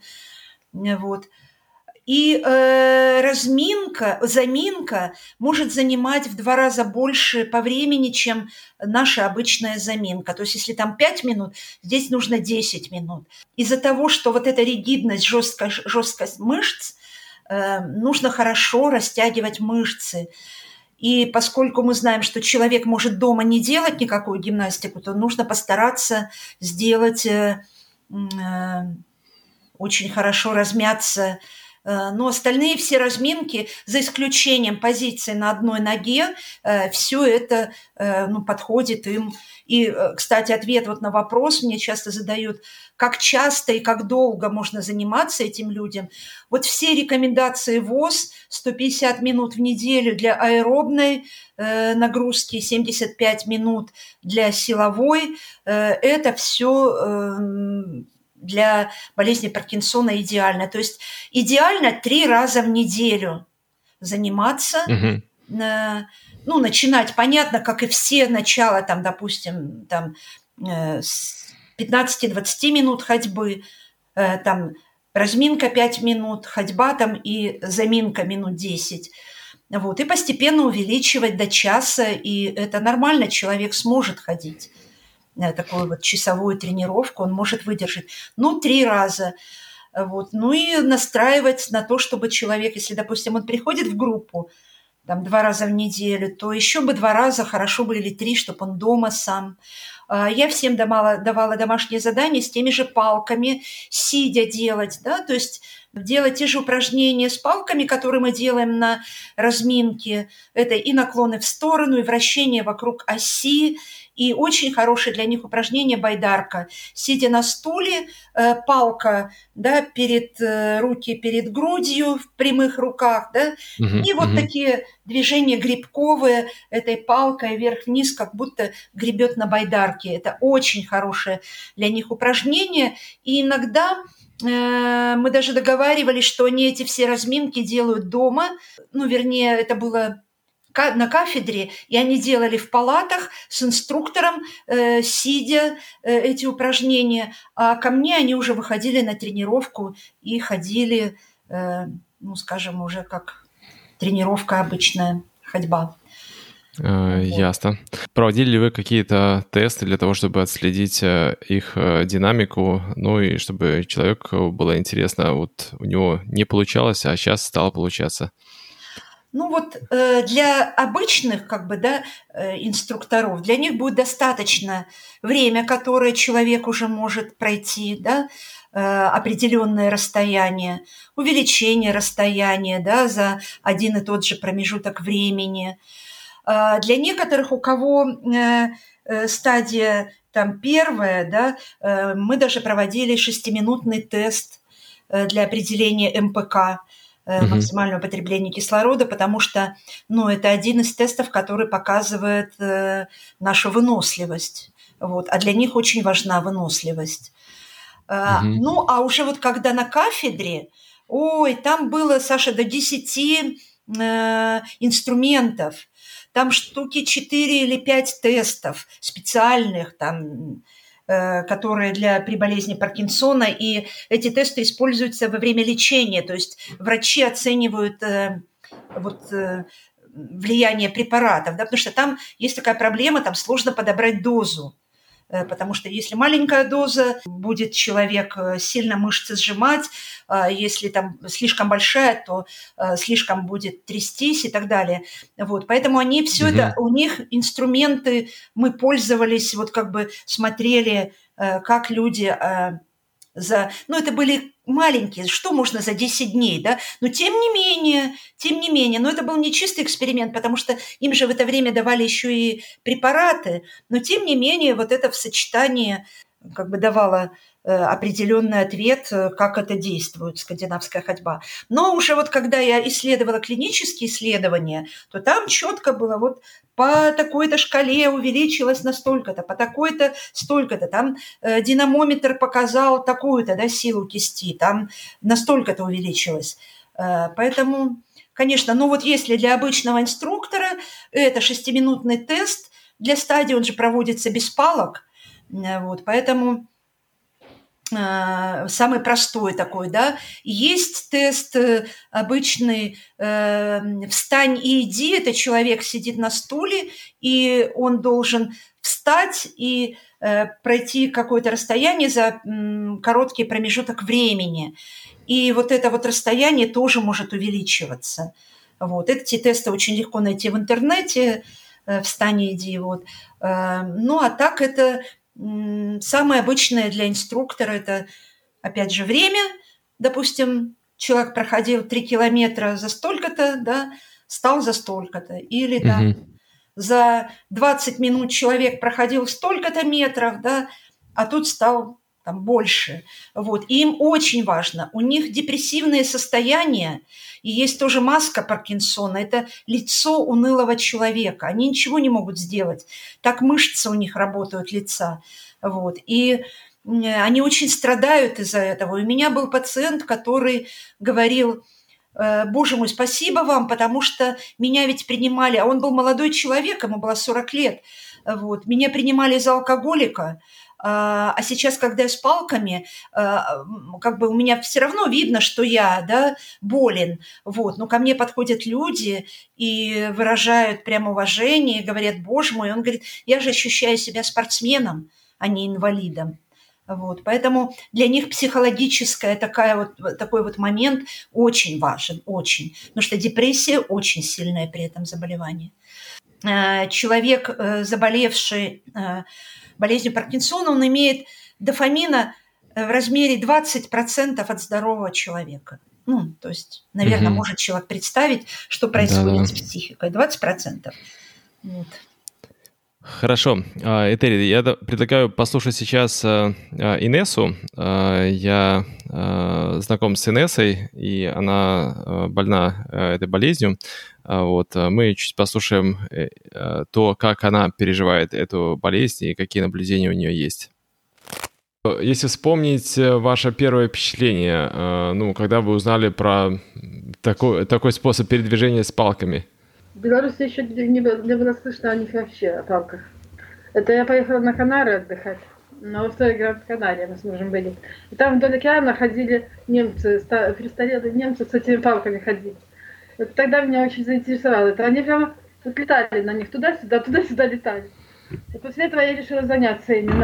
И заминка может занимать в 2 раза больше по времени, чем наша обычная заминка. То есть если 5 минут, здесь нужно 10 минут. Из-за того, что эта ригидность, жесткость мышц, нужно хорошо растягивать мышцы. И поскольку мы знаем, что человек может дома не делать никакую гимнастику, то нужно постараться сделать очень хорошо размяться Но остальные все разминки, за исключением позиции на одной ноге, все это подходит им. И, кстати, ответ вот на вопрос мне часто задают, как часто и как долго можно заниматься этим людям. Вот все рекомендации ВОЗ: 150 минут в неделю для аэробной нагрузки, 75 минут для силовой. Это все для болезни Паркинсона идеально. То есть идеально 3 раза в неделю заниматься. Начинать, понятно, как и все, начало, там, допустим, там, с 15-20 минут ходьбы, там, разминка 5 минут, ходьба там и заминка минут 10. Вот, и постепенно увеличивать до часа, и это нормально, человек сможет ходить. Такую вот часовую тренировку он может выдержать. 3 раза. Вот. И настраивать на то, чтобы человек, если, допустим, он приходит в группу, там 2 раза в неделю, то еще бы 2 раза, хорошо бы или 3, чтобы он дома сам. Я всем давала домашние задания с теми же палками, сидя делать, да, то есть делать те же упражнения с палками, которые мы делаем на разминке. Это и наклоны в сторону, и вращение вокруг оси, и очень хорошее для них упражнение байдарка. Сидя на стуле, палка, да, руки перед грудью в прямых руках, да, и вот такие движения грибковые этой палкой вверх-вниз, как будто гребет на байдарке. Это очень хорошее для них упражнение. И иногда мы даже договаривались, что они эти все разминки делают дома. Вернее, это было на кафедре, и они делали в палатах с инструктором, сидя, эти упражнения. А ко мне они уже выходили на тренировку и ходили, скажем, уже как тренировка обычная, ходьба. Ясно. Проводили ли вы какие-то тесты для того, чтобы отследить их динамику, и чтобы человеку было интересно, вот у него не получалось, а сейчас стало получаться? Для обычных, инструкторов, для них будет достаточно время, которое человек уже может пройти, да, определенное расстояние, увеличение расстояния, да, за один и тот же промежуток времени. Для некоторых, у кого стадия там первая, да, мы даже проводили 6-минутный тест для определения МПК, максимального потребления кислорода, потому что, это один из тестов, который показывает нашу выносливость. Вот. А для них очень важна выносливость. А уже вот когда на кафедре, там было, Саша, до 10 инструментов, там штуки 4 или 5 тестов специальных, там, которые при болезни Паркинсона, и эти тесты используются во время лечения, то есть врачи оценивают влияние препаратов, да, потому что там есть такая проблема, там сложно подобрать дозу, потому что если маленькая доза, будет человек сильно мышцы сжимать, если там слишком большая, то слишком будет трястись и так далее. Вот, поэтому они все это, у них инструменты, мы пользовались, смотрели, как люди это были маленькие, что можно за 10 дней, да, но тем не менее, но это был не чистый эксперимент, потому что им же в это время давали еще и препараты, но тем не менее вот это в сочетании давало определенный ответ, как это действует, скандинавская ходьба. Но уже когда я исследовала клинические исследования, то там четко было по такой-то шкале увеличилось на столько-то, по такой-то столько-то, там динамометр показал такую-то, да, силу кисти, там настолько-то увеличилось. Поэтому, конечно, если для обычного инструктора это 6-минутный тест, для стадии он же проводится без палок, поэтому самый простой такой, да. Есть тест обычный «Встань и иди». Это человек сидит на стуле, и он должен встать и пройти какое-то расстояние за короткий промежуток времени. И это расстояние тоже может увеличиваться. Эти тесты очень легко найти в интернете. «Встань и иди». А так это... Самое обычное для инструктора – это, опять же, время, допустим, человек проходил 3 километра за столько-то, да, стал за столько-то. Или там за 20 минут человек проходил столько-то метров, да, а тут стал там больше. Вот. И им очень важно. У них депрессивные состояния, и есть тоже маска Паркинсона. Это лицо унылого человека. Они ничего не могут сделать. Так мышцы у них работают лица. Вот. И они очень страдают из-за этого. У меня был пациент, который говорил: Боже мой, спасибо вам, потому что меня ведь принимали, а он был молодой человек, ему было 40 лет, вот, меня принимали за алкоголика, а сейчас, когда я с палками, как бы у меня все равно видно, что я, да, болен, вот, но ко мне подходят люди и выражают прямо уважение, говорят: Боже мой, он говорит: я же ощущаю себя спортсменом, а не инвалидом. Вот, поэтому для них психологическая такой вот момент очень важен, очень. Потому что депрессия очень сильное при этом заболевание. Человек, заболевший болезнью Паркинсона, он имеет дофамина в размере 20% от здорового человека. Ну, то есть, наверное, может человек представить, что происходит с психикой. 20%. Вот. Хорошо. Этери, я предлагаю послушать сейчас Инессу. Я знаком с Инессой, и она больна этой болезнью. Вот. Мы чуть послушаем то, как она переживает эту болезнь и какие наблюдения у нее есть. Если вспомнить ваше первое впечатление, ну, когда вы узнали про такой способ передвижения с палками? В Беларуси еще не было слышно о них вообще, о палках. Это я поехала на Канары отдыхать, на острове Гран-Канария мы с мужем были. И там вдоль океана ходили немцы, престарелые немцы с этими палками ходили. Вот тогда меня очень заинтересовало это. Они прямо вот летали на них туда-сюда летали. И после этого я решила заняться ими.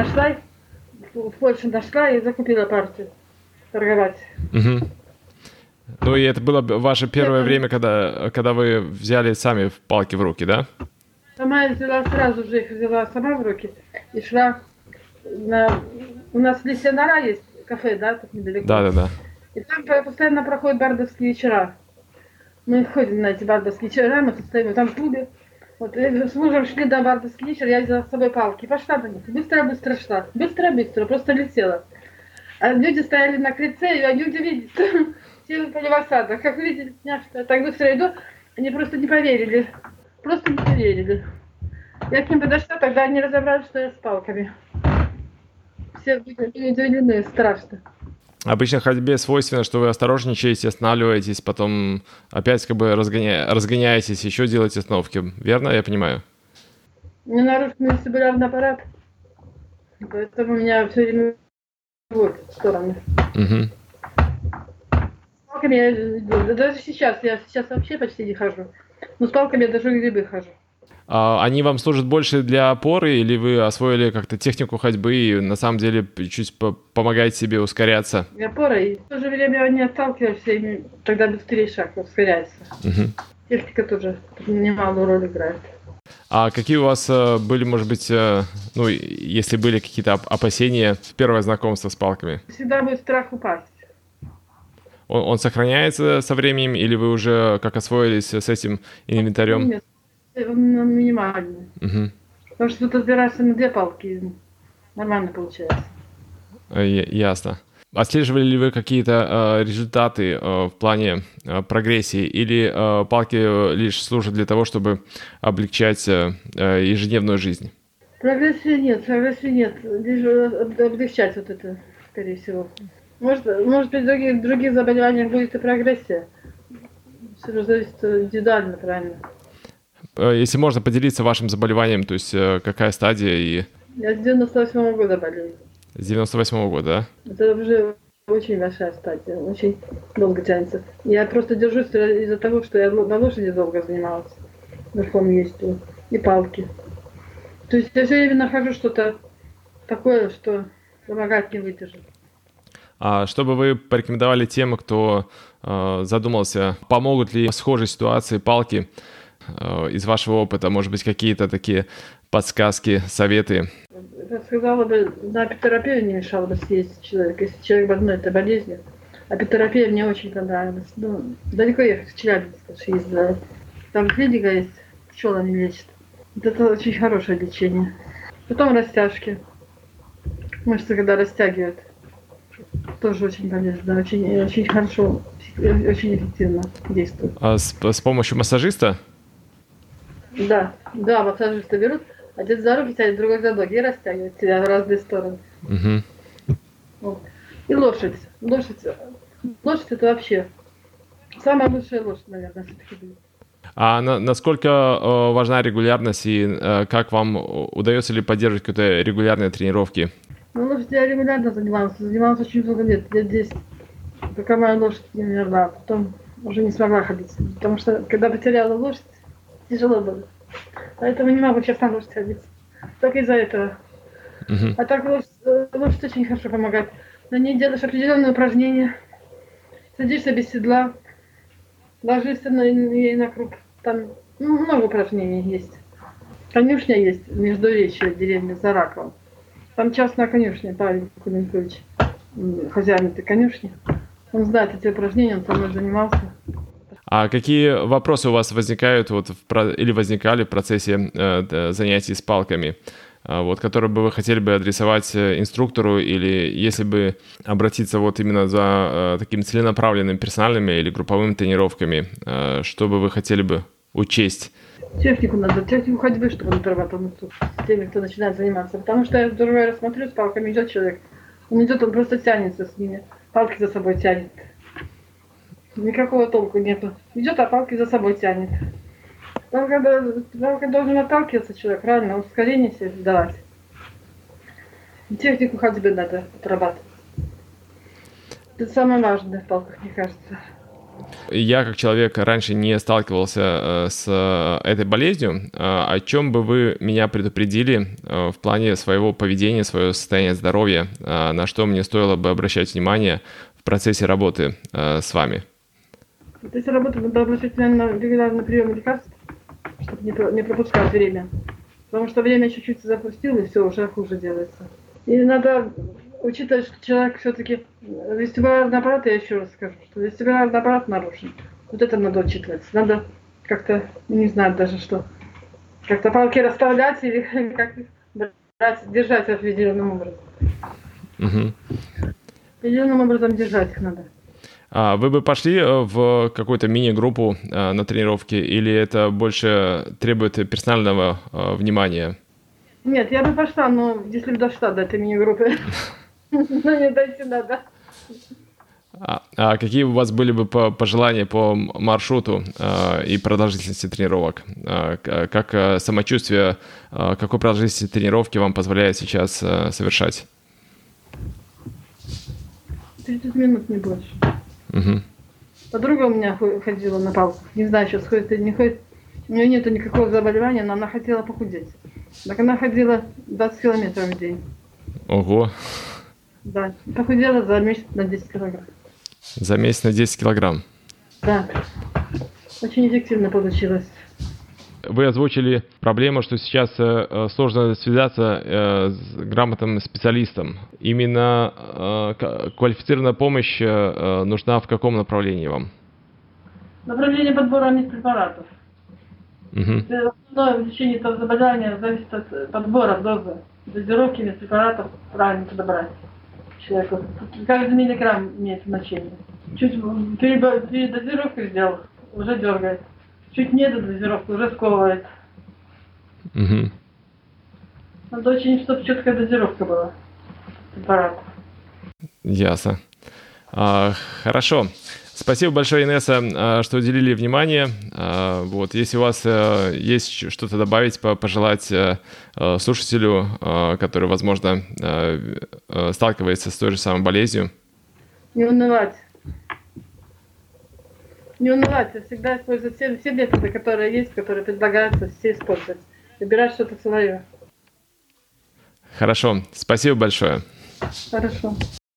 В Польше нашла и закупила партию торговать. Угу. Ну и это было ваше первое время, когда вы взяли сами палки в руки, да? Сама я сразу же их взяла сама в руки и шла У нас в Лисе Нора есть кафе, да, тут недалеко. Да. И там постоянно проходят бардовские вечера. Мы ходим на эти бардовские вечера, мы стоим там в клубе. Вот с мужем шли до бардовский вечер, я взяла с собой палки, пошла на них. Быстро шла. Быстро, просто летела. А люди стояли на крыльце, и они удивились. Все по левосадах. Как увидели меня, что я так быстро иду, они просто не поверили. Я к ним подошла, тогда они разобрали, что я с палками. Все были удивлены, страшно. Обычно ходьбе свойственно, что вы осторожничаете, останавливаетесь, потом опять как бы разгоняетесь, еще делаете остановки. Верно, я понимаю? У меня нарушенный вестибулярный аппарат, поэтому у меня все время в сторону. Угу. С палками я иду. Даже сейчас вообще почти не хожу. Но с палками я даже грибы хожу. Они вам служат больше для опоры, или вы освоили как-то технику ходьбы и на самом деле чуть помогаете себе ускоряться? И опора, и в то же время они отталкиваются, и тогда быстрее шаг ускоряется. Угу. Техника тоже немалую роль играет. А какие у вас были, может быть, ну, если были какие-то опасения в первое знакомство с палками? Всегда будет страх упасть. Он сохраняется со временем, или вы уже как освоились с этим инвентарем? Нет, он минимальный. Угу. Потому что тут разбираешься на 2 палки, нормально получается. Ясно. Отслеживали ли вы какие-то результаты в плане прогрессии, или палки лишь служат для того, чтобы облегчать ежедневную жизнь? Прогрессии нет. Лишь облегчать вот это, скорее всего. Может при других заболеваниях будет и прогрессия. Все зависит индивидуально, правильно. Если можно поделиться вашим заболеванием, то есть какая стадия и... Я с 98-го года болею. С 98-го года, да? Это уже очень большая стадия, очень долго тянется. Я просто держусь из-за того, что я на лошади долго занималась, верхом ездила, и палки. То есть я все время нахожу что-то такое, что помогать не выдержит. А что бы вы порекомендовали тем, кто задумался, помогут ли в схожей ситуации палки из вашего опыта? Может быть, какие-то такие подсказки, советы? Я сказала бы, на апитерапию не мешало бы съездить человек, если человек больной этой болезнью. Апитерапия мне очень понравилась. Ну, далеко ехать, в Челябинск ездила. Там клиника есть, пчелами лечат. Вот это очень хорошее лечение. Потом растяжки. Мышцы, когда растягивают, тоже очень полезно, очень, очень хорошо, очень эффективно действует. А с помощью массажиста? Да, массажисты берут, один за руки тянет, другой за ноги и растягивает тебя в разные стороны. Угу. Вот. И лошадь. Лошадь это вообще самая лучшая лошадь, наверное, все-таки будет. А насколько важна регулярность и как вам удается ли поддерживать какие-то регулярные тренировки? Ну, лошадь я регулярно занималась очень много лет 10. Пока моя лошадь не умерла, потом уже не смогла ходить, потому что когда потеряла лошадь, тяжело было. Поэтому не могу сейчас на лошадь ходить. Только из-за этого. Угу. А так лошадь очень хорошо помогает. На ней делаешь определенные упражнения, садишься без седла, ложишься ей на круг. Там много упражнений есть. Конюшня есть в Междуречье, деревня за Раковом. Там частная конюшня, Павел Кулинкович, хозяин этой конюшни. Он знает эти упражнения, он со мной занимался. А какие вопросы у вас возникают или возникали в процессе занятий с палками, которые бы вы хотели бы адресовать инструктору, или если бы обратиться именно за такими целенаправленными персональными или групповыми тренировками, что бы вы хотели бы учесть? Технику ходьбы, чтобы он отрабатывал с теми, кто начинает заниматься. Потому что я другой раз смотрю, с палками идет человек. Он просто тянется с ними. Палки за собой тянет. Никакого толку нету. Идет, а палки за собой тянет. Палка должен отталкиваться человек, правильно, ускорение себе давать. И технику ходьбы надо отрабатывать. Это самое важное в палках, мне кажется. Я, как человек, раньше не сталкивался с этой болезнью. О чем бы вы меня предупредили в плане своего поведения, своего состояния здоровья, на что мне стоило бы обращать внимание в процессе работы с вами? В процессе работы надо обращать внимание на регулярный прием лекарств, чтобы не пропускать время. Потому что время чуть-чуть запустил, и все, уже хуже делается. И надо учитывать, что человек все-таки вестибулярный аппарат, я еще раз скажу, что вестибулярный аппарат нарушен. Вот это надо учитывать. Надо как-то, не знаю даже что, как-то палки расставлять или как брать, держать определенным образом. Угу. Определенным образом держать их надо. А вы бы пошли в какую-то мини-группу на тренировке, или это больше требует персонального внимания? Нет, я бы пошла, но если бы дошла до этой мини-группы, но не дойти надо. А какие у вас были бы пожелания по маршруту и продолжительности тренировок? Как самочувствие, какой продолжительности тренировки вам позволяет сейчас совершать? 30 минут, не больше. Угу. Подруга у меня ходила на палках. Не знаю, сейчас ходит или не ходит. У нее нет никакого заболевания, но она хотела похудеть. Так она ходила 20 километров в день. Ого. Да, похудела за месяц на 10 килограмм. За месяц на 10 килограмм? Да. Очень эффективно получилось. Вы озвучили проблему, что сейчас сложно связаться с грамотным специалистом. Именно квалифицированная помощь нужна в каком направлении вам? Направление подбора медпрепаратов. Угу. Основное лечение этого заболевания зависит от подбора дозы, дозировки медпрепаратов, правильно подобрать человеку. Каждый миллиграмм имеет значение. Чуть передозировку сделал, уже дергает. Чуть не до дозировки, уже сковывает. Угу. Надо очень, чтобы четкая дозировка была препарата. Ясно. Хорошо. Спасибо большое, Инесса, что уделили внимание. Если у вас есть что-то добавить, пожелать слушателю, который, возможно, сталкивается с той же самой болезнью. Не унывать. Не унывать, всегда использовать все методы, которые есть, которые предлагаются, все использовать. Выбирать что-то свое. Хорошо, спасибо большое. Хорошо.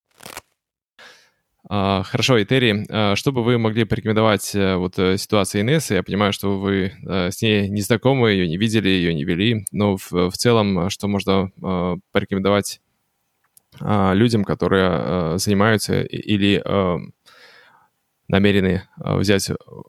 Хорошо, Этери, что бы вы могли порекомендовать ситуации Инессы? Я понимаю, что вы с ней не знакомы, ее не видели, ее не вели, но в целом, что можно порекомендовать людям, которые занимаются или намерены взять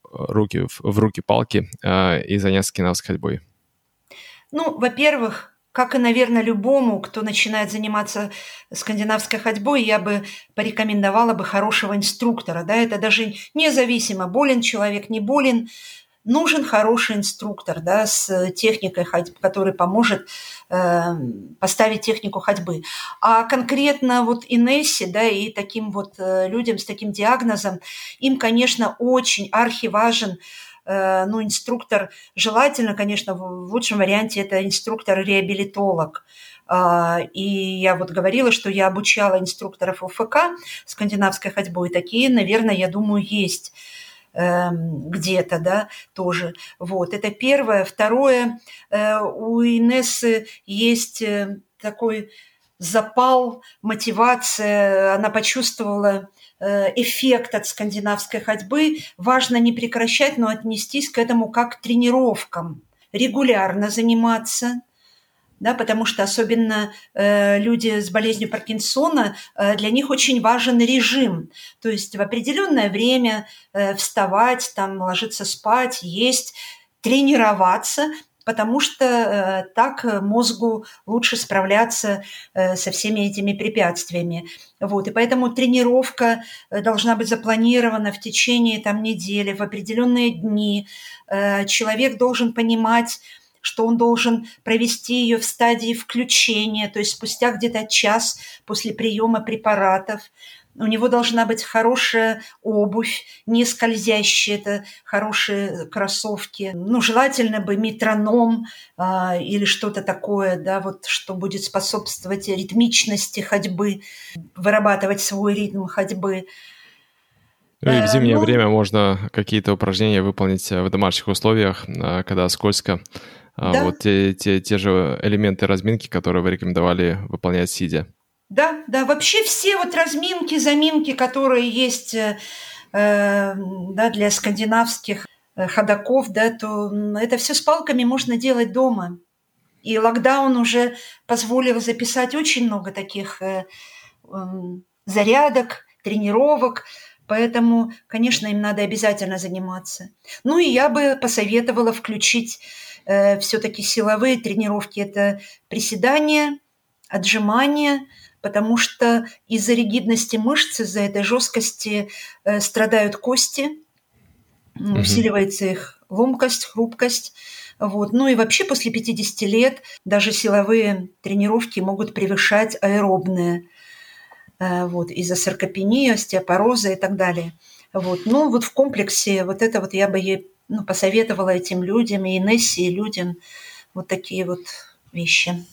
в руки палки и заняться скандинавской ходьбой? Ну, во-первых, как и, наверное, любому, кто начинает заниматься скандинавской ходьбой, я бы порекомендовала бы хорошего инструктора. Да? Это даже независимо, болен человек, не болен. Нужен хороший инструктор, да, с техникой ходьбы, который поможет поставить технику ходьбы. А конкретно вот Инессе, да, и таким вот людям с таким диагнозом, им, конечно, очень архиважен инструктор. Желательно, конечно, в лучшем варианте это инструктор-реабилитолог. И я вот говорила, что я обучала инструкторов УФК скандинавской ходьбой. Такие, наверное, я думаю, есть где-то, да, тоже. Вот, это первое. Второе, у Инессы есть такой запал, мотивация, она почувствовала эффект от скандинавской ходьбы. Важно не прекращать, но отнестись к этому как к тренировкам. Регулярно заниматься, да, потому что особенно люди с болезнью Паркинсона, для них очень важен режим. То есть в определенное время вставать, там, ложиться спать, есть, тренироваться, потому что так мозгу лучше справляться со всеми этими препятствиями. Вот. И поэтому тренировка должна быть запланирована в течение там, недели, в определенные дни. Человек должен понимать, что он должен провести ее в стадии включения, то есть спустя где-то час после приема препаратов. У него должна быть хорошая обувь, не скользящая, это хорошие кроссовки. Желательно бы метроном или что-то такое, да, вот, что будет способствовать ритмичности ходьбы, вырабатывать свой ритм ходьбы. И в зимнее время можно какие-то упражнения выполнить в домашних условиях, когда скользко. Да. Вот те же элементы разминки, которые вы рекомендовали выполнять сидя. Да, вообще все вот разминки, заминки, которые есть да, для скандинавских ходоков, да, то это все с палками можно делать дома. И локдаун уже позволил записать очень много таких зарядок, тренировок, поэтому, конечно, им надо обязательно заниматься. И я бы посоветовала включить все-таки силовые тренировки. Это приседания, отжимания, потому что из-за ригидности мышц, из-за этой жесткости страдают кости, усиливается их ломкость, хрупкость. Вот. И вообще после 50 лет даже силовые тренировки могут превышать аэробные вот, из-за саркопении, остеопороза и так далее. Вот. Вот в комплексе вот это вот я бы ей посоветовала этим людям, и Инессе, и людям вот такие вот вещи.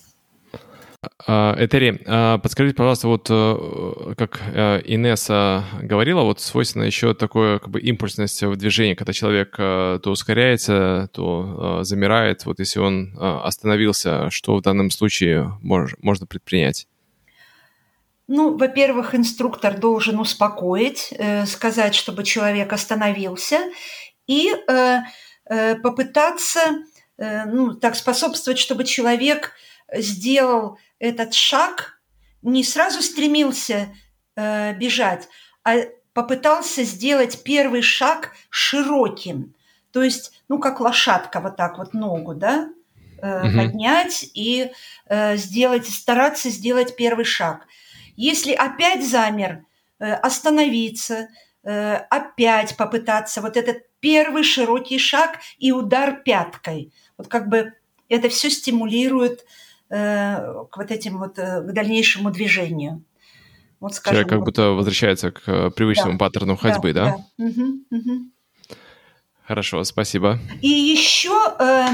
Этери, подскажите, пожалуйста, вот как Инесса говорила, вот свойственно еще такое как бы импульсность в движении, когда человек то ускоряется, то замирает. Вот если он остановился, что в данном случае можно предпринять? Во-первых, инструктор должен успокоить, сказать, чтобы человек остановился, и попытаться так способствовать, чтобы человек сделал этот шаг, не сразу стремился бежать, а попытался сделать первый шаг широким. То есть, как лошадка, вот так вот ногу, да, поднять и стараться сделать первый шаг. Если опять замер, остановиться, опять попытаться вот этот первый широкий шаг и удар пяткой. Вот как бы это все стимулирует к вот этим вот к дальнейшему движению. Вот, скажем, человек как будто возвращается к привычному паттерну ходьбы, да? Да. Угу. Хорошо, спасибо. И еще,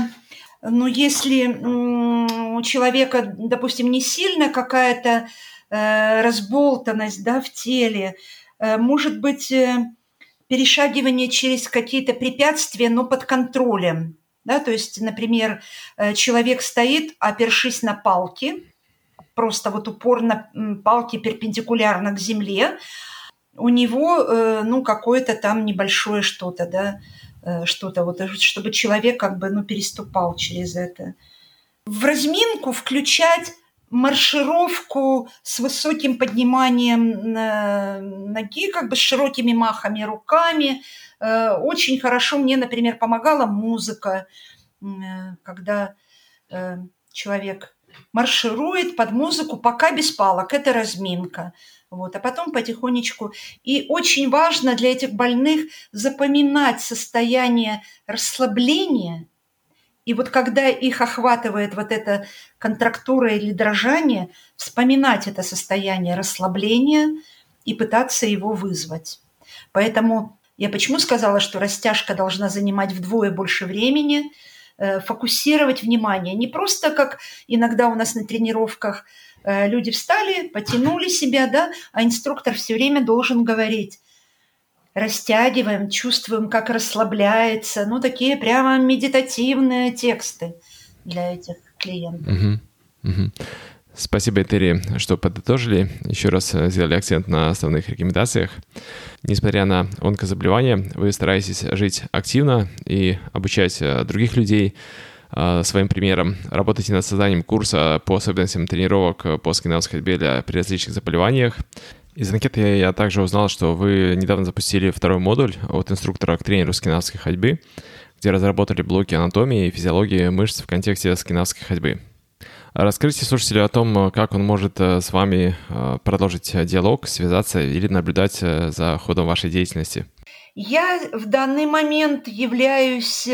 если у человека, допустим, не сильно какая-то разболтанность, да, в теле, может быть перешагивание через какие-то препятствия, но под контролем. Да? То есть, например, человек стоит, опершись на палки, просто вот упор на палки перпендикулярно к земле, у него какое-то там небольшое что-то, да, что-то вот, чтобы человек как бы переступал через это. В разминку включать маршировку с высоким подниманием ноги, как бы с широкими махами руками. Очень хорошо мне, например, помогала музыка, когда человек марширует под музыку, пока без палок, это разминка. Вот, а потом потихонечку. И очень важно для этих больных запоминать состояние расслабления. И вот когда их охватывает вот эта контрактура или дрожание, вспоминать это состояние расслабления и пытаться его вызвать. Поэтому я почему сказала, что растяжка должна занимать вдвое больше времени, фокусировать внимание. Не просто, как иногда у нас на тренировках люди встали, потянули себя, да, а инструктор все время должен говорить. Растягиваем, чувствуем, как расслабляется. Ну, такие прямо медитативные тексты для этих клиентов. Спасибо, Этери, что подытожили. Еще раз сделали акцент на основных рекомендациях. Несмотря на онкозаболевания, вы стараетесь жить активно и обучать других людей своим примером. Работаете над созданием курса по особенностям тренировок по скандинавской ходьбе при различных заболеваниях. Из анкеты я также узнал, что вы недавно запустили второй модуль от инструктора к тренеру скандинавской ходьбы, где разработали блоки анатомии и физиологии мышц в контексте скандинавской ходьбы. Расскажите слушателю о том, как он может с вами продолжить диалог, связаться или наблюдать за ходом вашей деятельности. Я в данный момент являюсь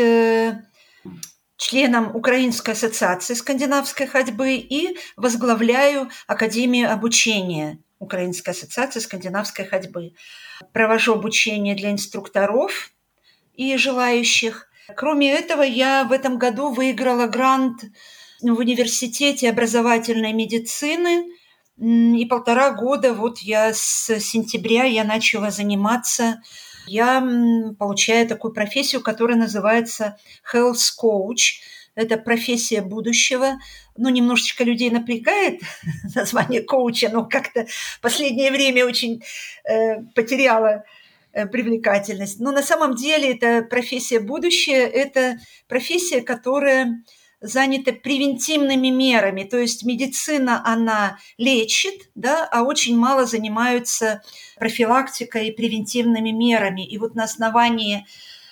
членом Украинской ассоциации скандинавской ходьбы и возглавляю Академию обучения Украинской ассоциации скандинавской ходьбы. Провожу обучение для инструкторов и желающих. Кроме этого, я в этом году выиграла грант в университете образовательной медицины. И 1,5 года, вот я с сентября я начала заниматься. Я получаю такую профессию, которая называется Health Coach. Это профессия будущего. Ну, немножечко людей напрягает название коуча, но как-то в последнее время очень потеряла привлекательность. Но на самом деле это профессия будущего, это профессия, которая занята превентивными мерами. То есть медицина, она лечит, да, а очень мало занимаются профилактикой и превентивными мерами. И вот на основании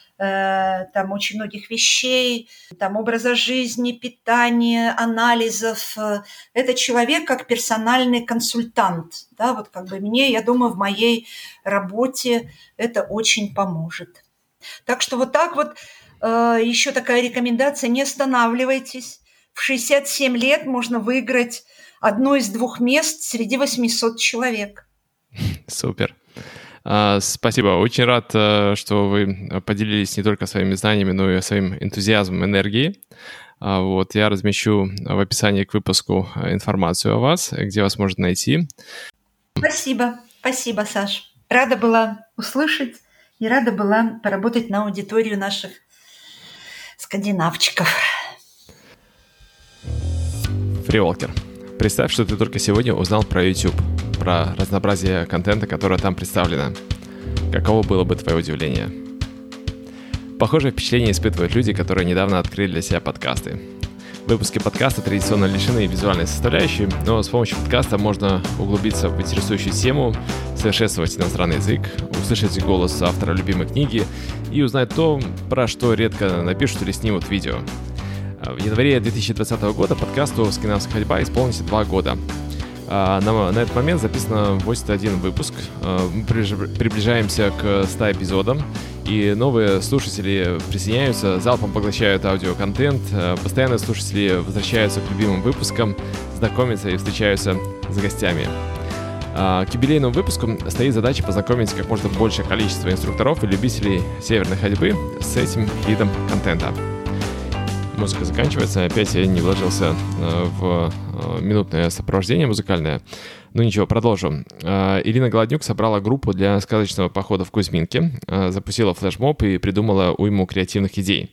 там очень многих вещей, там образа жизни, питания, анализов. Это человек как персональный консультант. Да, вот как бы мне, я думаю, в моей работе это очень поможет. Так что вот так вот еще такая рекомендация: не останавливайтесь. В 67 лет можно выиграть одно из 2 мест среди 800 человек. Супер. Спасибо. Очень рад, что вы поделились не только своими знаниями, но и своим энтузиазмом, энергией. Вот, я размещу в описании к выпуску информацию о вас, где вас можно найти. Спасибо. Спасибо, Саш. Рада была услышать и рада была поработать на аудиторию наших скандинавчиков. Фриволкер. Представь, что ты только сегодня узнал про YouTube, про разнообразие контента, которое там представлено. Каково было бы твое удивление? Похожее впечатление испытывают люди, которые недавно открыли для себя подкасты. Выпуски подкаста традиционно лишены визуальной составляющей, но с помощью подкаста можно углубиться в интересующую тему, совершенствовать иностранный язык, услышать голос автора любимой книги и узнать то, про что редко напишут или снимут видео. В январе 2020 года подкасту «Скандинавская ходьба» исполнится 2 года. На этот момент записано 81 выпуск. Мы приближаемся к 100 эпизодам, и новые слушатели присоединяются, залпом поглощают аудиоконтент, постоянные слушатели возвращаются к любимым выпускам, знакомятся и встречаются с гостями. К юбилейному выпуску стоит задача познакомить как можно большее количество инструкторов и любителей северной ходьбы с этим видом контента. Музыка заканчивается, опять я не вложился в минутное сопровождение музыкальное. Ну ничего, продолжу. Ирина Голоднюк собрала группу для сказочного похода в Кузьминки, запустила флешмоб и придумала уйму креативных идей.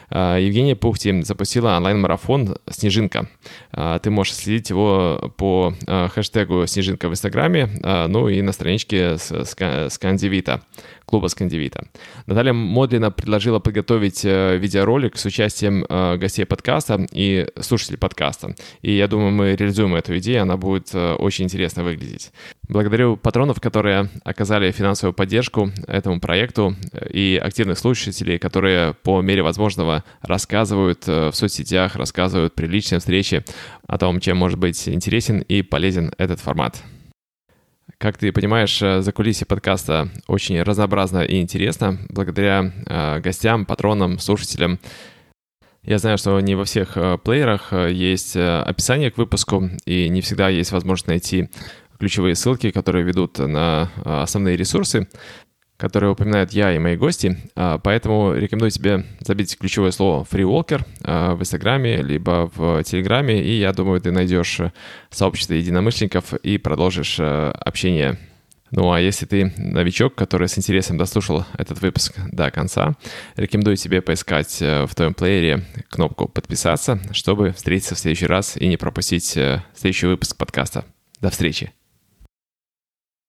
Евгения Пухти запустила онлайн-марафон «Снежинка». Ты можешь следить его по хэштегу «Снежинка» в Инстаграме, ну и на страничке Скандивита, клуба Скандивита. Наталья Модлина предложила подготовить видеоролик с участием гостей подкаста и слушателей подкаста. И я думаю, мы реализуем эту идею, она будет очень интересно выглядеть. Благодарю патронов, которые оказали финансовую поддержку этому проекту, и активных слушателей, которые по мере возможного рассказывают в соцсетях, рассказывают при личной встрече о том, чем может быть интересен и полезен этот формат. Как ты понимаешь, закулисье подкаста очень разнообразно и интересно, благодаря гостям, патронам, слушателям. Я знаю, что не во всех плеерах есть описание к выпуску, и не всегда есть возможность найти ключевые ссылки, которые ведут на основные ресурсы, которые упоминают я и мои гости. Поэтому рекомендую тебе забить ключевое слово «FreeWalker» в Инстаграме, либо в Телеграме, и я думаю, ты найдешь сообщество единомышленников и продолжишь общение. Ну а если ты новичок, который с интересом дослушал этот выпуск до конца, рекомендую тебе поискать в твоем плеере кнопку «Подписаться», чтобы встретиться в следующий раз и не пропустить следующий выпуск подкаста. До встречи!